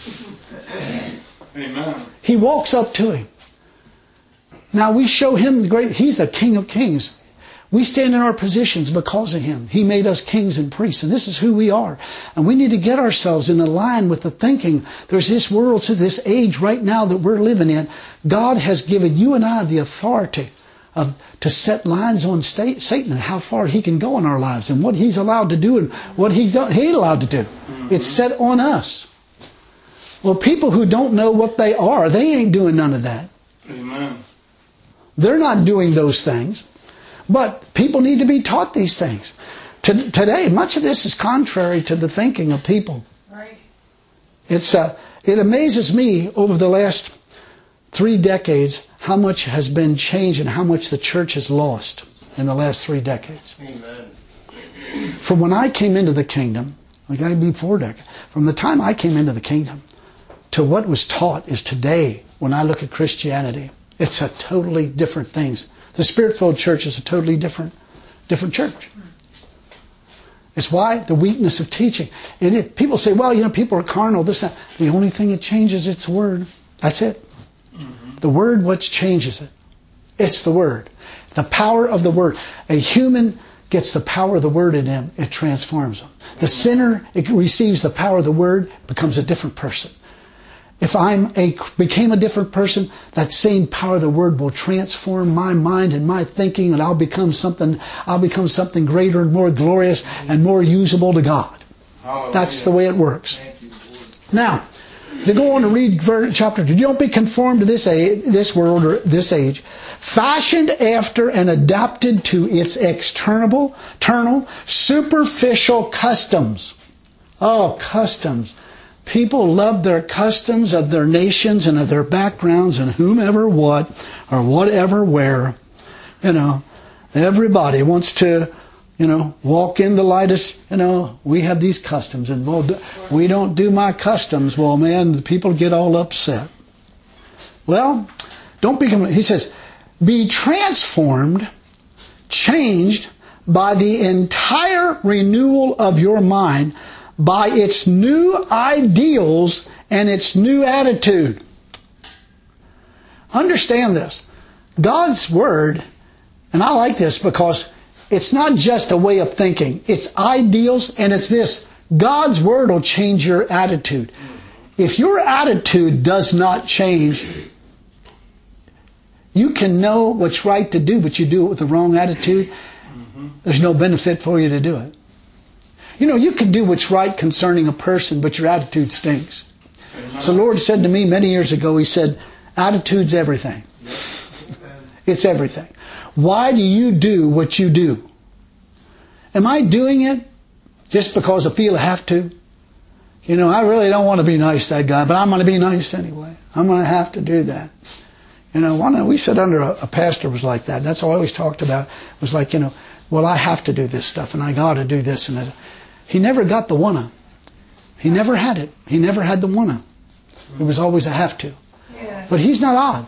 Amen. He walks up to him. Now we show him he's the King of Kings. We stand in our positions because of him. He made us kings and priests, and this is who we are. And we need to get ourselves in line with the thinking. There's this world, to this age right now that we're living in. God has given you and I the authority to set lines on Satan and how far he can go in our lives and what he's allowed to do and what he ain't allowed to do. It's set on us. Well, people who don't know what they are, they ain't doing none of that. Amen. They're not doing those things. But people need to be taught these things. Today, much of this is contrary to the thinking of people. Right. It amazes me over the last 3 decades how much has been changed and how much the church has lost in the last 3 decades. Amen. From when I came into the kingdom, like I be 4 decades, from the time I came into the kingdom to what was taught is today, when I look at Christianity, it's a totally different thing. The Spirit-filled church is a totally different church. It's why the weakness of teaching. People say, well, people are carnal, this, that. The only thing that changes it's the Word. That's it. Mm-hmm. The Word, what changes it? It's the Word. The power of the Word. A human gets the power of the Word in him, it transforms him. The sinner, it receives the power of the Word, becomes a different person. If became a different person, that same power of the Word will transform my mind and my thinking, and I'll become something greater and more glorious and more usable to God. Hallelujah. That's the way it works. Thank you, Lord. Now, to go on to read chapter 2, don't be conformed to this world or this age, fashioned after and adapted to its external, superficial customs. Oh, customs. People love their customs of their nations and of their backgrounds and whomever what or whatever where. Everybody wants to, walk in the lightest, we have these customs and we don't do my customs. Well, man, the people get all upset. Well, he says, be transformed, changed by the entire renewal of your mind, by its new ideals and its new attitude. Understand this. God's Word, and I like this because it's not just a way of thinking. It's ideals, and it's this. God's Word will change your attitude. If your attitude does not change, you can know what's right to do, but you do it with the wrong attitude, there's no benefit for you to do it. You can do what's right concerning a person, but your attitude stinks. So the Lord said to me many years ago, He said, attitude's everything. It's everything. Why do you do what you do? Am I doing it just because I feel I have to? I really don't want to be nice to that guy, but I'm going to be nice anyway. I'm going to have to do that. We sat under a pastor was like that. That's all I always talked about. It was like, well, I have to do this stuff and I got to do this. And he never got the wanna. He never had it. He never had the wanna. It was always a have to. Yeah. But he's not odd.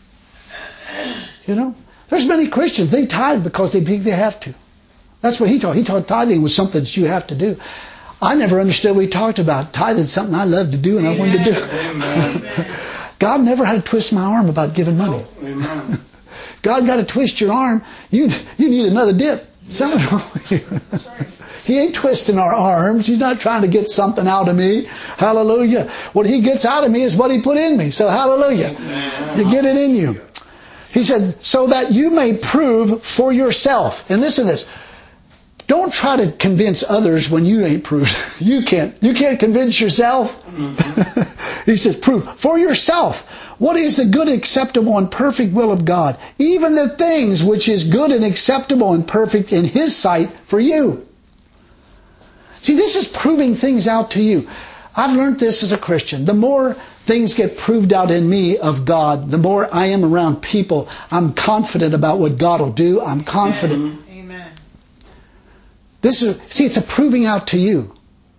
There's many Christians, they tithe because they think they have to. That's what he taught. He taught tithing was something that you have to do. I never understood what he talked about. Tithing is something I love to do and I wanted to do. Amen. God never had to twist my arm about giving money. Amen. God got to twist your arm. You need another dip. Something wrong with you. He ain't twisting our arms. He's not trying to get something out of me. Hallelujah. What He gets out of me is what He put in me. So hallelujah. Amen. You get it in you. He said, so that you may prove for yourself. And listen to this. Don't try to convince others when you ain't proved. You can't convince yourself. Mm-hmm. He says, prove for yourself what is the good, acceptable, and perfect will of God. Even the things which is good and acceptable and perfect in His sight for you. See, this is proving things out to you. I've learned this as a Christian. The more things get proved out in me of God, the more I am around people, I'm confident about what God will do. I'm confident. Amen. It's a proving out to you.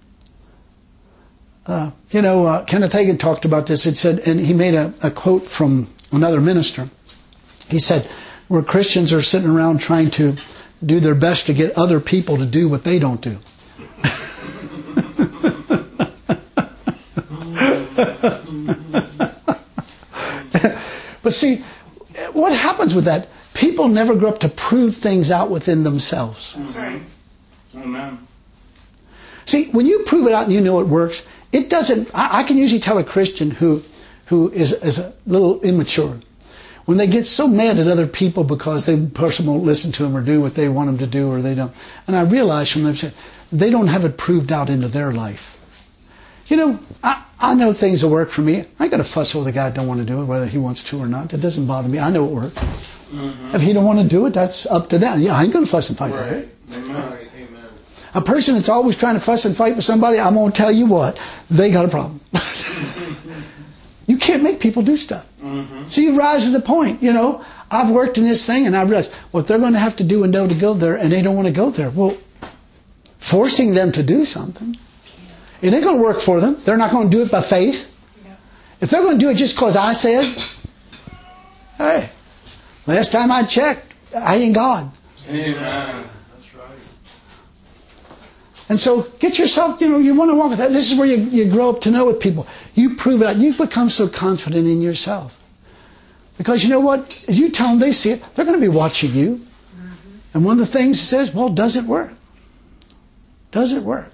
Kenneth Hagin talked about this. It said, and he made a quote from another minister. He said, where Christians are sitting around trying to do their best to get other people to do what they don't do. But see, what happens with that? People never grow up to prove things out within themselves. That's right. Amen. See, when you prove it out and you know it works, it doesn't. I can usually tell a Christian who is a little immature when they get so mad at other people because the person won't listen to them or do what they want them to do, or they don't. And I realize from them they don't have it proved out into their life. I know things will work for me. I ain't got to fuss over the guy that don't want to do it, whether he wants to or not. That doesn't bother me. I know it works. Mm-hmm. If he don't want to do it, that's up to them. Yeah, I ain't going to fuss and fight with it. Amen. A person that's always trying to fuss and fight with somebody, I'm going to tell you what, they got a problem. You can't make people do stuff. Mm-hmm. So you rise to the point. I've worked in this thing and I realize what they're going to have to do and know to go there, and they don't want to go there. Well, forcing them to do something, it ain't going to work for them. They're not going to do it by faith. Yeah. If they're going to do it just because I said, hey, last time I checked, I ain't God. Amen. That's right. And so get yourself, you want to walk with that. This is where you grow up to know with people. You prove it out. You become so confident in yourself. Because you know what? If you tell them they see it, they're going to be watching you. Mm-hmm. And one of the things it says, well, does it work? Does it work?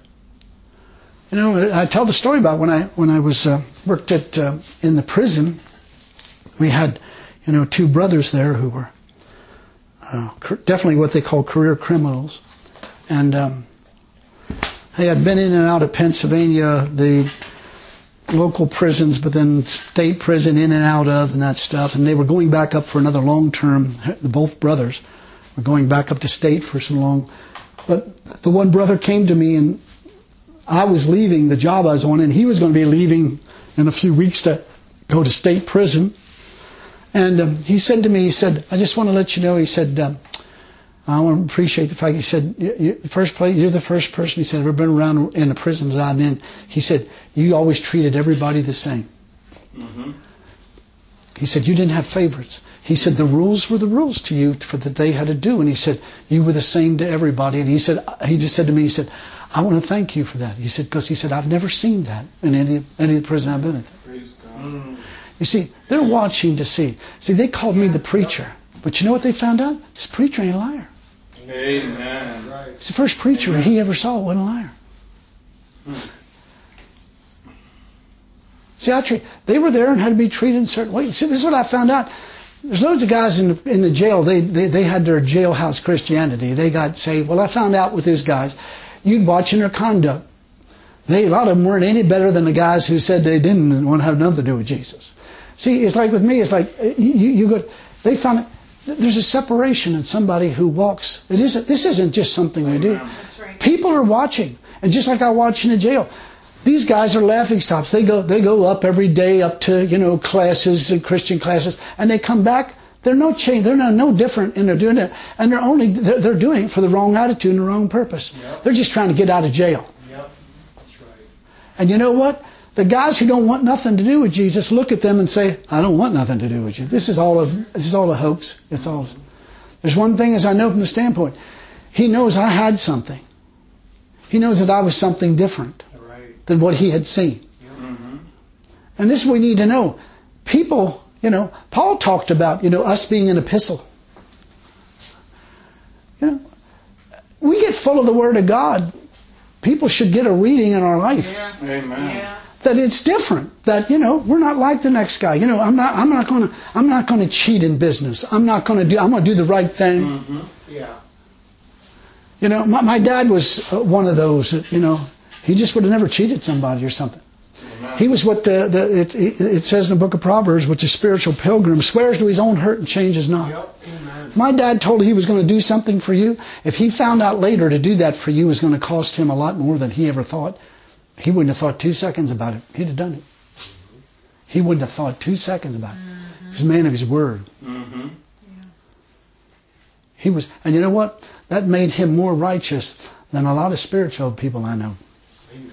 I tell the story about when I was worked at in the prison. We had, two brothers there who were definitely what they call career criminals, and they had been in and out of Pennsylvania, the local prisons, but then state prison in and out of, and that stuff. And they were going back up for another long term. Both brothers were going back up to state for some long. But the one brother came to me and I was leaving the job I was on, and he was going to be leaving in a few weeks to go to state prison. And he said to me, he said, I just want to let you know, he said, I want to appreciate the fact, he said, you're the first person, he said, ever been around in the prisons I'm in. He said, you always treated everybody the same. Mm-hmm. He said, you didn't have favorites. He said, the rules were the rules to you for that they had to do. And he said, you were the same to everybody. And he just said to me, he said, I want to thank you for that. He said, because he said, I've never seen that in any of the prison I've been in. Praise God. You see, they're watching to see. See, they called me the preacher. But you know what they found out? This preacher ain't a liar. Amen. Right. It's the first preacher he ever saw wasn't a liar. See, they were there and had to be treated in certain ways. See, this is what I found out. There's loads of guys in the jail. They had their jailhouse Christianity. They got saved. Well, I found out with these guys, you'd watch in their conduct. A lot of them weren't any better than the guys who said they didn't want to have nothing to do with Jesus. See, it's like with me. It's like you go. They found there's a separation in somebody who walks. This isn't just something we do. That's right. People are watching, and just like I watch in a jail. These guys are laughing stops. They go up every day up to, classes and Christian classes, and they come back. They're no change. They're no different in their doing it, and they're doing it for the wrong attitude and the wrong purpose. Yep. They're just trying to get out of jail. Yep. That's right. And you know what? The guys who don't want nothing to do with Jesus look at them and say, "I don't want nothing to do with you. This is all a hoax. It's all." There's one thing, as I know from the standpoint, he knows I had something. He knows that I was something different than what he had seen. Mm-hmm. And this is what we need to know. People, Paul talked about, us being an epistle. We get full of the Word of God. People should get a reading in our life. Yeah. Amen. Yeah. That it's different. That, we're not like the next guy. I'm not going to cheat in business. I'm going to do the right thing. Mm-hmm. Yeah. My dad was one of those, he just would have never cheated somebody or something. Amen. He was what it says in the book of Proverbs, which is spiritual pilgrim, swears to his own hurt and changes not. Yep. Amen. My dad told he was going to do something for you. If he found out later to do that for you was going to cost him a lot more than he ever thought, he wouldn't have thought 2 seconds about it. He'd have done it. He wouldn't have thought 2 seconds about it. He's a man of his word. Mm-hmm. He was, and you know what? That made him more righteous than a lot of spiritual people I know. Amen.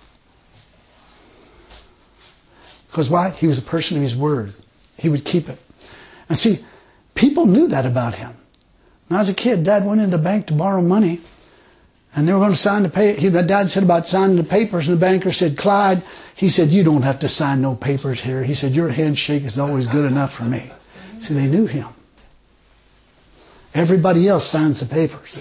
Because why? He was a person of his word. He would keep it. And see, people knew that about him. When I was a kid, Dad went into the bank to borrow money, and they were going to sign the paper. My dad said about signing the papers, and the banker said, Clyde, he said, you don't have to sign no papers here. He said, your handshake is always good enough for me. See, they knew him. Everybody else signs the papers.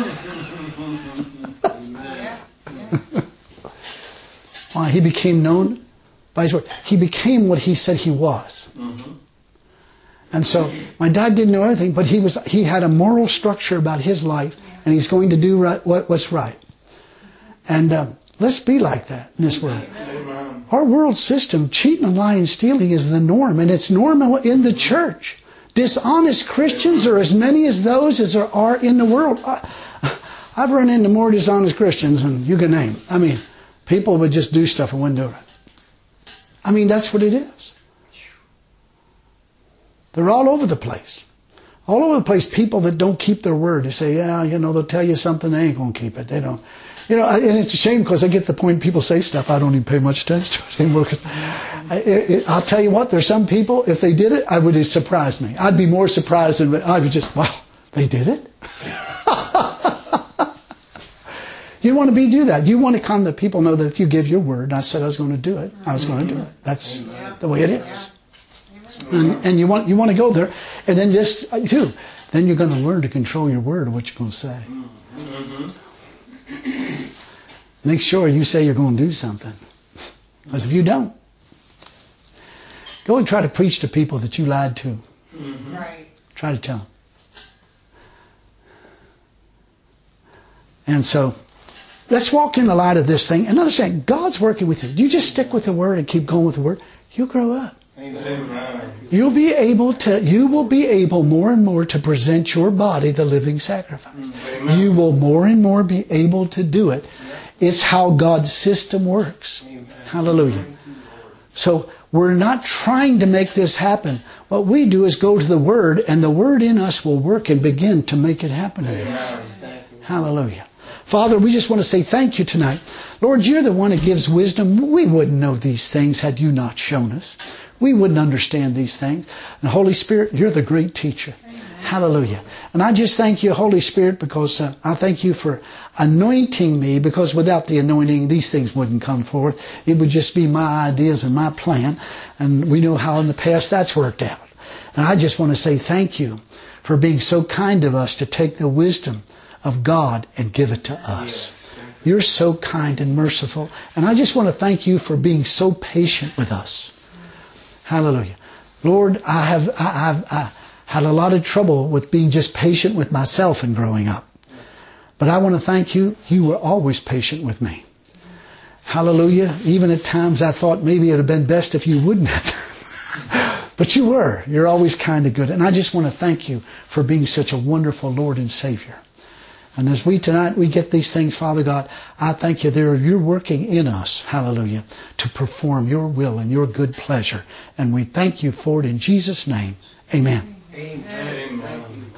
Why? He became known by his word. He became what he said he was. Mm-hmm. And so, my dad didn't know everything, but he had a moral structure about his life, and he's going to do what's right. And let's be like that in this world. Amen. Our world system, cheating and lying and stealing is the norm, and it's normal in the church. Dishonest Christians are as many as those as there are in the world. I've run into more dishonest Christians than you can name. I mean, people would just do stuff and wouldn't do it. I mean, that's what it is. They're all over the place. All over the place, people that don't keep their word. They say, yeah, they'll tell you something, they ain't going to keep it. They don't. And it's a shame because I get the point people say stuff, I don't even pay much attention to it anymore. Because I'll tell you what, there's some people, if they did it, it would surprise me. I'd be more surprised than I would just, wow, they did it? You want to do that. You want to come that people know that if you give your word, and I said I was going to do it, I was going to do it. That's the way it is. And you want to go there. And then this, too. Then you're going to learn to control your word, what you're going to say. Mm-hmm. Make sure you say you're going to do something. Because if you don't, go and try to preach to people that you lied to. Mm-hmm. Right. Try to tell them. And so, let's walk in the light of this thing and understand God's working with you. You just stick with the Word and keep going with the Word. You'll grow up. Amen. You will be able more and more to present your body the living sacrifice. Amen. You will more and more be able to do it It's how God's system works. Hallelujah. So we're not trying to make this happen. What we do is go to the Word, and the Word in us will work and begin to make it happen. Hallelujah. Father, we just want to say thank you tonight. Lord, you're the one that gives wisdom. We wouldn't know these things had you not shown us. We wouldn't understand these things. And Holy Spirit, you're the great teacher. Hallelujah. And I just thank you, Holy Spirit, because I thank you for anointing me, because without the anointing, these things wouldn't come forth. It would just be my ideas and my plan. And we know how in the past that's worked out. And I just want to say thank you for being so kind of us to take the wisdom of God and give it to us. You're so kind and merciful. And I just want to thank you for being so patient with us. Hallelujah. Lord, I have had a lot of trouble with being just patient with myself and growing up. But I want to thank you. You were always patient with me. Hallelujah. Even at times I thought maybe it would have been best if you wouldn't have. But you were. You're always kind of good. And I just want to thank you for being such a wonderful Lord and Savior. And as we get these things, Father God, I thank you you're working in us, hallelujah, to perform your will and your good pleasure. And we thank you for it in Jesus' name. Amen. Amen. Amen.